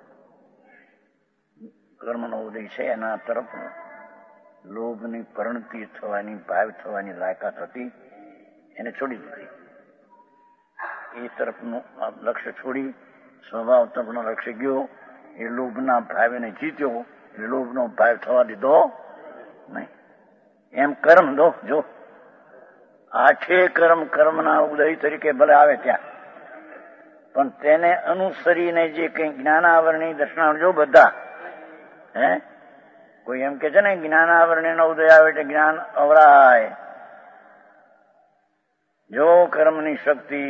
કર્મનો ઉદય છે એના તરફ લોભની પરિણતિ થવાની ભાવ થવાની લાયકાત હતી, એને છોડી દીધી. એ તરફનું લક્ષ્ય છોડી સ્વભાવ તરફનો લક્ષ્ય ગયો. એ લોભના ભાવ એને જીત્યો, એ લોભનો ભાવ થવા દીધો નહીં. એમ કર્મ દો જો આઠે કર્મ કર્મના ઉદય તરીકે ભલે આવે ત્યાં, પણ તેને અનુસરીને જે કઈ જ્ઞાનાવરણી દર્શનાવરણ જો બધા હે કોઈ એમ કે છે ને જ્ઞાનાવરણી નો ઉદય આવે એટલે જ્ઞાન અવરાય. જો કર્મની શક્તિ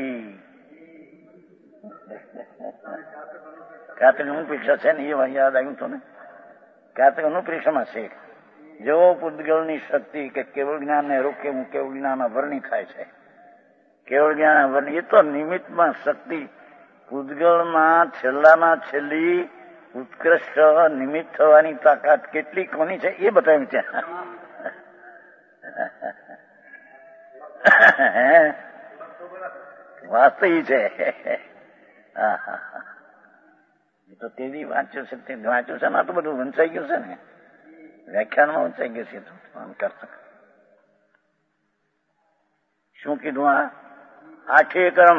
કાર્તિક નું પરીક્ષા છે ને એ યાદ આવ્યું હતું ને, કાર્તિક નું પરીક્ષામાં છે જો પૂતગલની શક્તિ કે કેવળ જ્ઞાન ને રોકે હું કેવળ જ્ઞાન અવરણી થાય છે. કેવળ જ્ઞાન અવરણી એ તો નિમિત્તમાં શક્તિ પૂતગલમાં છેલ્લામાં છેલ્લી ઉત્કૃષ્ટ નિમિત્ત થવાની તાકાત કેટલી કોની છે એ બતાવ્યું ત્યાં. વાસ્તવિક છે. હા હા હા એ તો તેવી વાંચ્યું છે, તે વાંચ્યું છે ને, આ તો બધું વંચાઈ ગયું છે ને, વ્યાખ્યાનમાં વંચાઈ ગયું છે. તો કરતા શું કીધું? આ આઠે કર્મ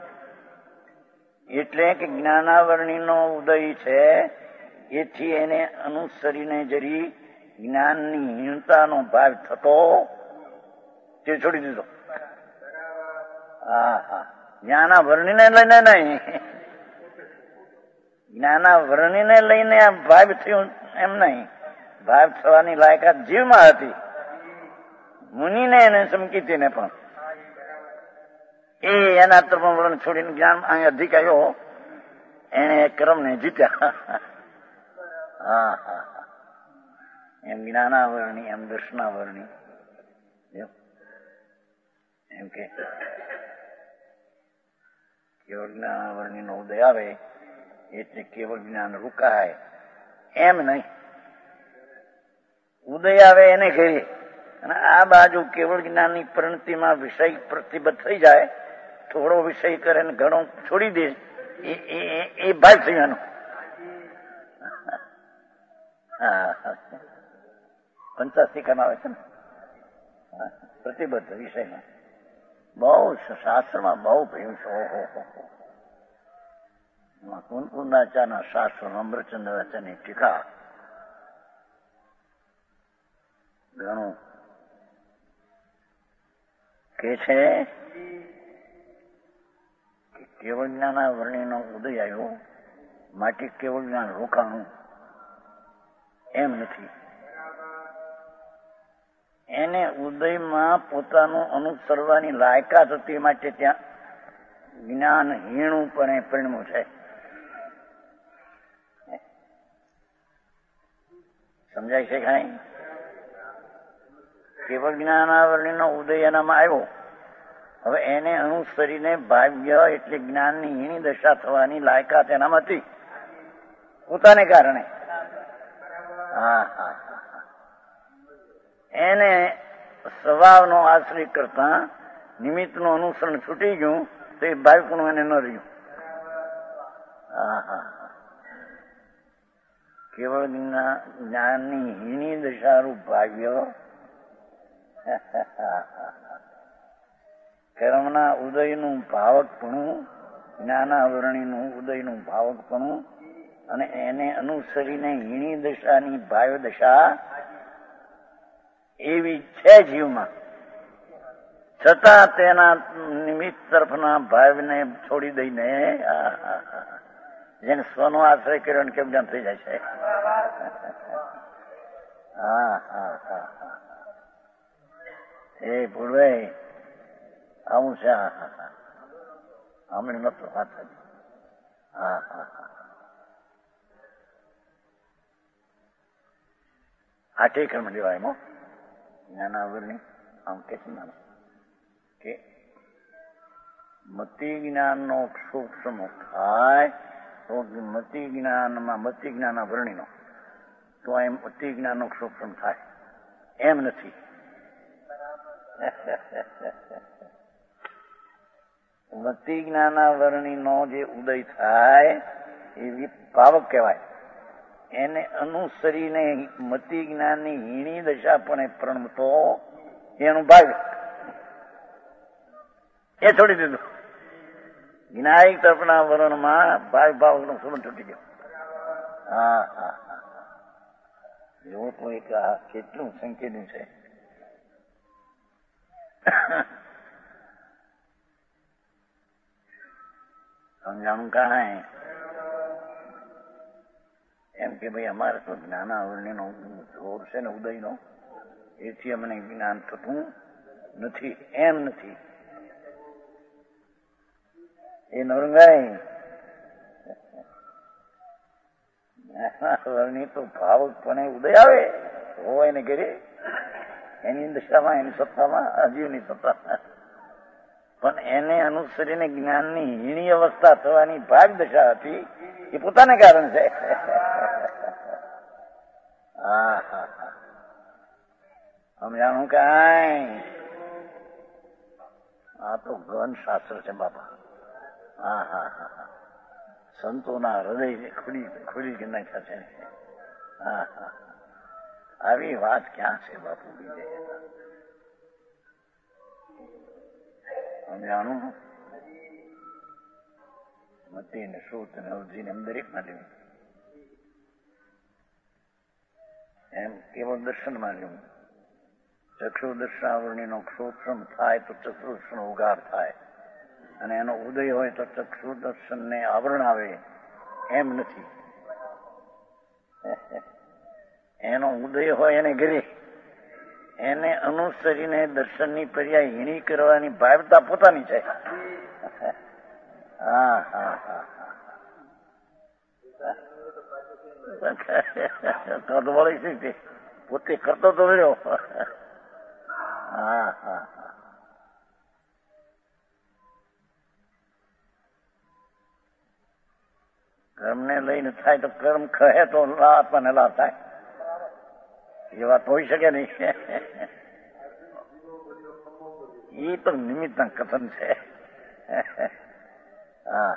એટલે કે જ્ઞાનાવરણીનો ઉદય છે, એથી એને અનુસરીને જરી જ્ઞાનની હીનતાનો ભાવ થતો તે છોડી દીધો. હા હા જ્ઞાનાવરણીને લઈને નહીં, જ્ઞાનાવરણીને લઈને આ ભાવ થયું એમ નહીં. ભાવ થવાની લાયકાત જીવમાં હતી, મુનિને એને સમકીતીને પણ. એ એના તરફ વલણ છોડીને જ્ઞાન અહીં અધિક આવ્યો, એને ક્રમને જીત્યા. હા હા એમ જ્ઞાનાવરણી એમ દર્શનાવરણી એમ કે કેવળ જ્ઞાનાવરણી નો ઉદય આવે એટલે કેવળ જ્ઞાન રોકાય એમ નહીં. ઉદય આવે એને કરીએ અને આ બાજુ કેવળ જ્ઞાનની પરિણતિમાં વિષય પ્રતિબદ્ધ થઈ જાય, થોડો વિષય કરે ને ઘણો છોડી દે, એ ભાગ થયાનો. હા, પંચાસી કમાવે છે ને પ્રતિબદ્ધ વિષયમાં. બહુ શાસ્ત્રમાં બહુ ભયું છે. ઓહો કુંકુંદાચારના શાસ્ત્રો અમૃતચંદ્રાચાર્યની ટીકા ઘણું કે છે કે કેવળ જ્ઞાના વર્ણિનો ઉદય આવ્યો માટે કેવળ જ્ઞાન રોકાણું એમ નથી. એને ઉદયમાં પોતાનું અનુસરવાની લાયકાત હતી માટે ત્યાં જ્ઞાન હીણું પણ પરિણમ્યું છે. સમજાય છે કઈ? કેવળ જ્ઞાનાવરણીનો ઉદય એનામાં આવ્યો, હવે એને અનુસરીને ભાવ્ય એટલે જ્ઞાનની હીણી દશા થવાની લાયકાત એનામાં હતી પોતાને કારણે. હા હા એને સ્વભાવનો આશ્રય કરતા નિમિત્તનું અનુસરણ છૂટી ગયું તો એ ભાવ્યપણું એને ન રહ્યું. હા હા કેવળ જ્ઞાનની હીણી દશારૂપ ભાવ્ય કર્મના ઉદયનું ભાવકપણું, જ્ઞાનાવરણીનું ઉદયનું ભાવકપણું અને એને અનુસરીને હીણી દશાની ભાવ્ય દશા એવી છે જીવમાં, છતાં તેના નિમિત્ત તરફના ભાવને છોડી દઈને જેને સ્વનો આશ્રય કર્યો કેમ જ્ઞાન થઈ જાય છે. હા હા હા એ પૂર્વે આવું છે. હા હા હા હમણાં નતો વાત. હા હા હા આ ટેકર લેવાય એમાં જ્ઞાનાવરની આમ કે કે મતિ જ્ઞાનનો સૂક્ષ્મ થાય તો મતિ જ્ઞાનમાં મતિ જ્ઞાન વર્ણીનો તો એમ મતિ જ્ઞાનનો સૂક્ષ્મ થાય એમ નથી. મતિ જ્ઞાનાવરણીનો જે ઉદય થાય એ ભાવક કહેવાય. એને અનુસરીને મતિ જ્ઞાનની હીણી દશા પણ પ્રણમતો એનું ભાવ્ય એ છોડી દીધું. જ્ઞાયિક તરફના વરણમાં ભાવ ભાવનો સંબંધ તૂટી ગયો. હા હા હા એવો તો એક આ કેટલું સંકેતનું છે. સમજાણું કાંઈ એમ કે ભાઈ અમારે તો જ્ઞાનાવરણીનો જોર છે ને ઉદયનો, એથી અમને જ્ઞાન થતું નથી. એમ નથી. એ નવરંગાઈ જ્ઞાનાવરણી તો ભાવકપણે ઉદય આવે હોય ને ઘરે એની દશામાં એની સત્તામાં અજીવની સત્તા, પણ એને અનુસરીને જ્ઞાનની હીણી અવસ્થા થવાની ભાગ દશા હતી એ પોતાને કારણ છે. હા હા હા સમજાણું કાંઈ? આ તો ગહન શાસ્ત્ર છે બાપા. હા હા હા સંતોના હૃદય ખુલી ખુલી નાખ્યા છે. હા હા આવી વાત ક્યાં છે બાપુ બીજે? સમજાણું? મતિ ને શ્રુત ને અવધિ ને એમ દરેક માં લેવું. એમ કેવળ દર્શનમાં લેવું. ચક્ષુ દર્શનાવરણીનો ક્ષોત્રમ થાય તો ચક્ષુ દર્શન ઉગાર થાય અને એનો ઉદય હોય તો ચક્ષુ દર્શનને આવરણ આવે એમ નથી. એનો ઉદય હોય એને ઘરે એને અનુસરીને દર્શનની પર્યાય હીણી કરવાની ભાવતા પોતાની છે. હા હા હા તો વળી શું છે? પોતે કરતો તો રહ્યો. હા હા હા કર્મને લઈને થાય તો કર્મ કહે તો આત્માને લાભ થાય. એ વાત હોઈ શકે નહીં. એ તો નિમિત્તના કથન છે. હા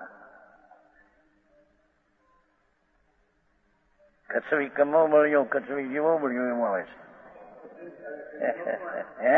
કચવી કમો મળ્યો, કચવી જેવો મળ્યો એમ આવે છે. હે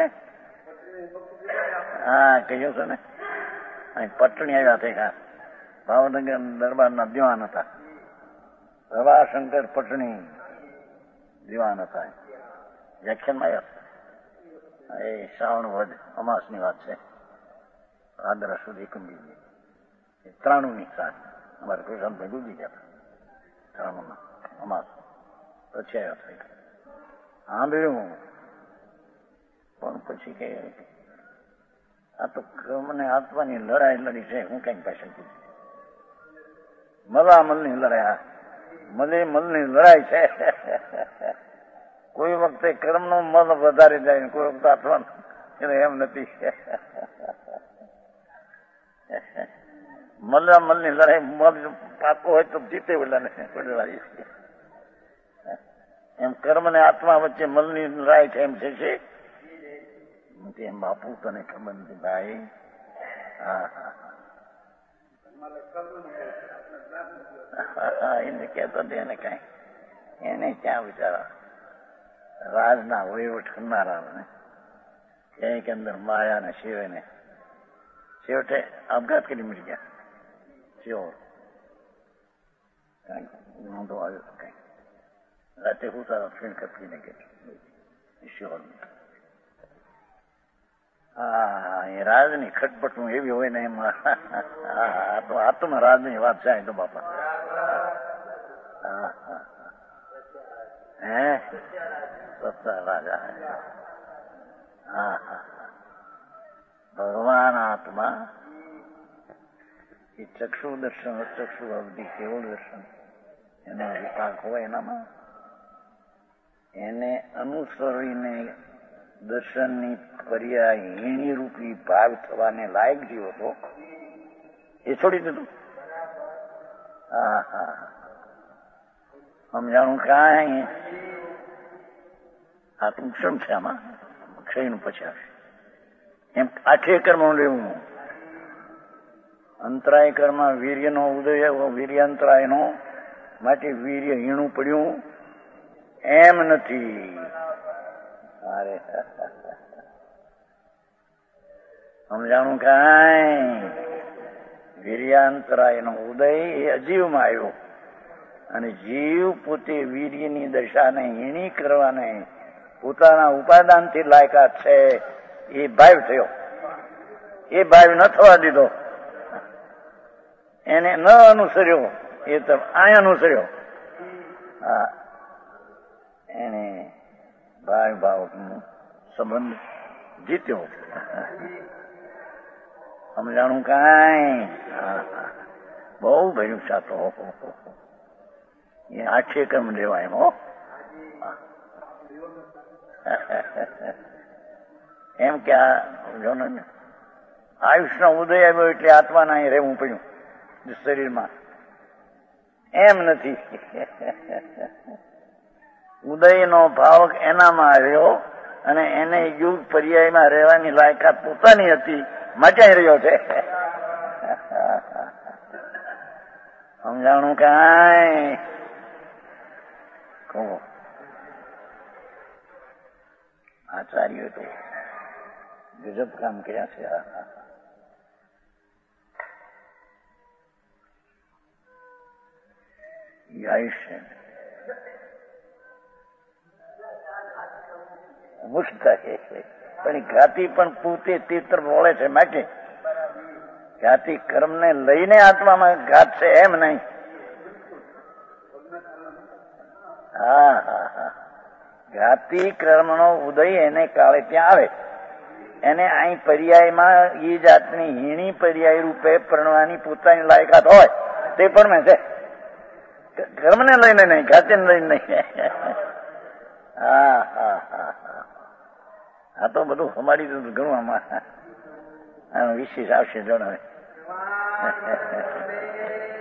હા કહ્યું છે ને. અહીં પટણી આવ્યા હતા, ભાવનગર દરબારના દિવાન હતા, પ્રભાશંકર પટણી દિવાન હતા. વ્યાખ્યાનમાં આવ્યા. એ શ્રાવણ વધ અમાસની વાત છે. આદરા સુધી કુંભી ત્રાણું ની સાત અમારે કૃષ્ણભાઈ ડૂબી ગયા હતા ત્રાણુંમાં અમાસ. પછી આવ્યા થઈ સાંભળ્યું પણ પછી કે આ તો મને આત્માની લડાઈ લડી છે. હું કઈક પાછળ કીધું મલા મલની લડાઈ, મલે મલની લડાઈ છે. કોઈ વખતે કર્મનો મલ વધારે જાય, કોઈ વખતે આત્મા એમ નથી. મલા મલની લડાઈ મલ પાકો હોય તો જીતે ઓલાને લડાઈ. એમ કર્મ ને આત્મા વચ્ચે મલની લડાઈ છે એમ છે. એમ બાપુ તને ખબર નથી ભાઈ. હા હા એને કહેતો એને કઈ એને ક્યાં બિચારા રાજના વહીવટ કરનારા ક્યાંક અંદર માયા ને શિવે ને છેવટે આપઘાત કરી મળી ગયા. શ્યોર વાંધો આવ્યો કઈ રાતે હું તારા ફ્રેન્ડ કપીને કે શ્યોર. હા એ રાજની ખટપટું એવી હોય ને એમાં તો આત્મા રાજની વાત છે તો બાપા. હા હા હે સત્તા રાજા. હા હા ભગવાન આત્મા એ ચક્ષુ દર્શન ચક્ષુ અવધિ કેવળ દર્શન એનો વિભાગ હોય એનામાં એને અનુસરીને દર્શનની પર્યાય હીણી રૂપી ભાવ થવાને લાયક જીવો હતો એ છોડી દીધું. હા હા સમજાણું કાંઈ આ તું ક્ષમ છે આમાં ક્ષયનું પછી આવે એમ આઠે કર્મ લેવું. અંતરાય કર્મ વીર્યનો ઉદય વીર્યાંતરાયનો માટે વીર્ય હીણું પડ્યું એમ નથી. અરે સમજાણું કાંઈ વીર્યાંતરાયનો ઉદય એ અજીવમાં આવ્યો અને જીવ પોતે વીર્યની દશાને હીણી કરવાને પોતાના ઉપાદાનથી લાયકાત છે એ ભાવ થયો. એ ભાવ ન થવા દીધો, એને ન અનુસર્યો, એ તો આ અનુસર્યો. હા એને ભાવ ભાવ સંબંધ જીત્યો. સમજાણું કાંઈ બહુ ભર્યું સાતો એ આઠે કર્મ લેવાય હો. એમ કે આ જો ને આયુષનો ઉદય આવ્યો એટલે આત્માના અહીં રહેવું પડ્યું શરીરમાં એમ નથી. ઉદયનો ભાવક એનામાં આવ્યો અને એને યુગ પર્યાયમાં રહેવાની લાયકાત પોતાની હતી માટે રહ્યો છે. સમજાણું કાંઈ કહો. આચાર્યો તો ગજબ કામ કર્યા છે. આયુષ્ય મુક્તા છે પણ ઘાતી પણ પોતે તે તરફ વળે છે માટે ઘાતી કર્મને લઈને આત્મામાં ઘાત છે એમ નહીં. હા હા હા ઘાતી કર્મનો ઉદય એને કાળે ત્યાં આવે એને અહીં પર્યાયમાં એ જાતની હીણી પર્યાય રૂપે પરણવાની પોતાની લાયકાત હોય તે પણ મેં છે. કર્મને લઈને નહીં, ઘાતીને લઈને નહીં. હા હા હા હા આ તો બધું અમારી ઘણું આમાં વિશેષ આવશે જણાવે.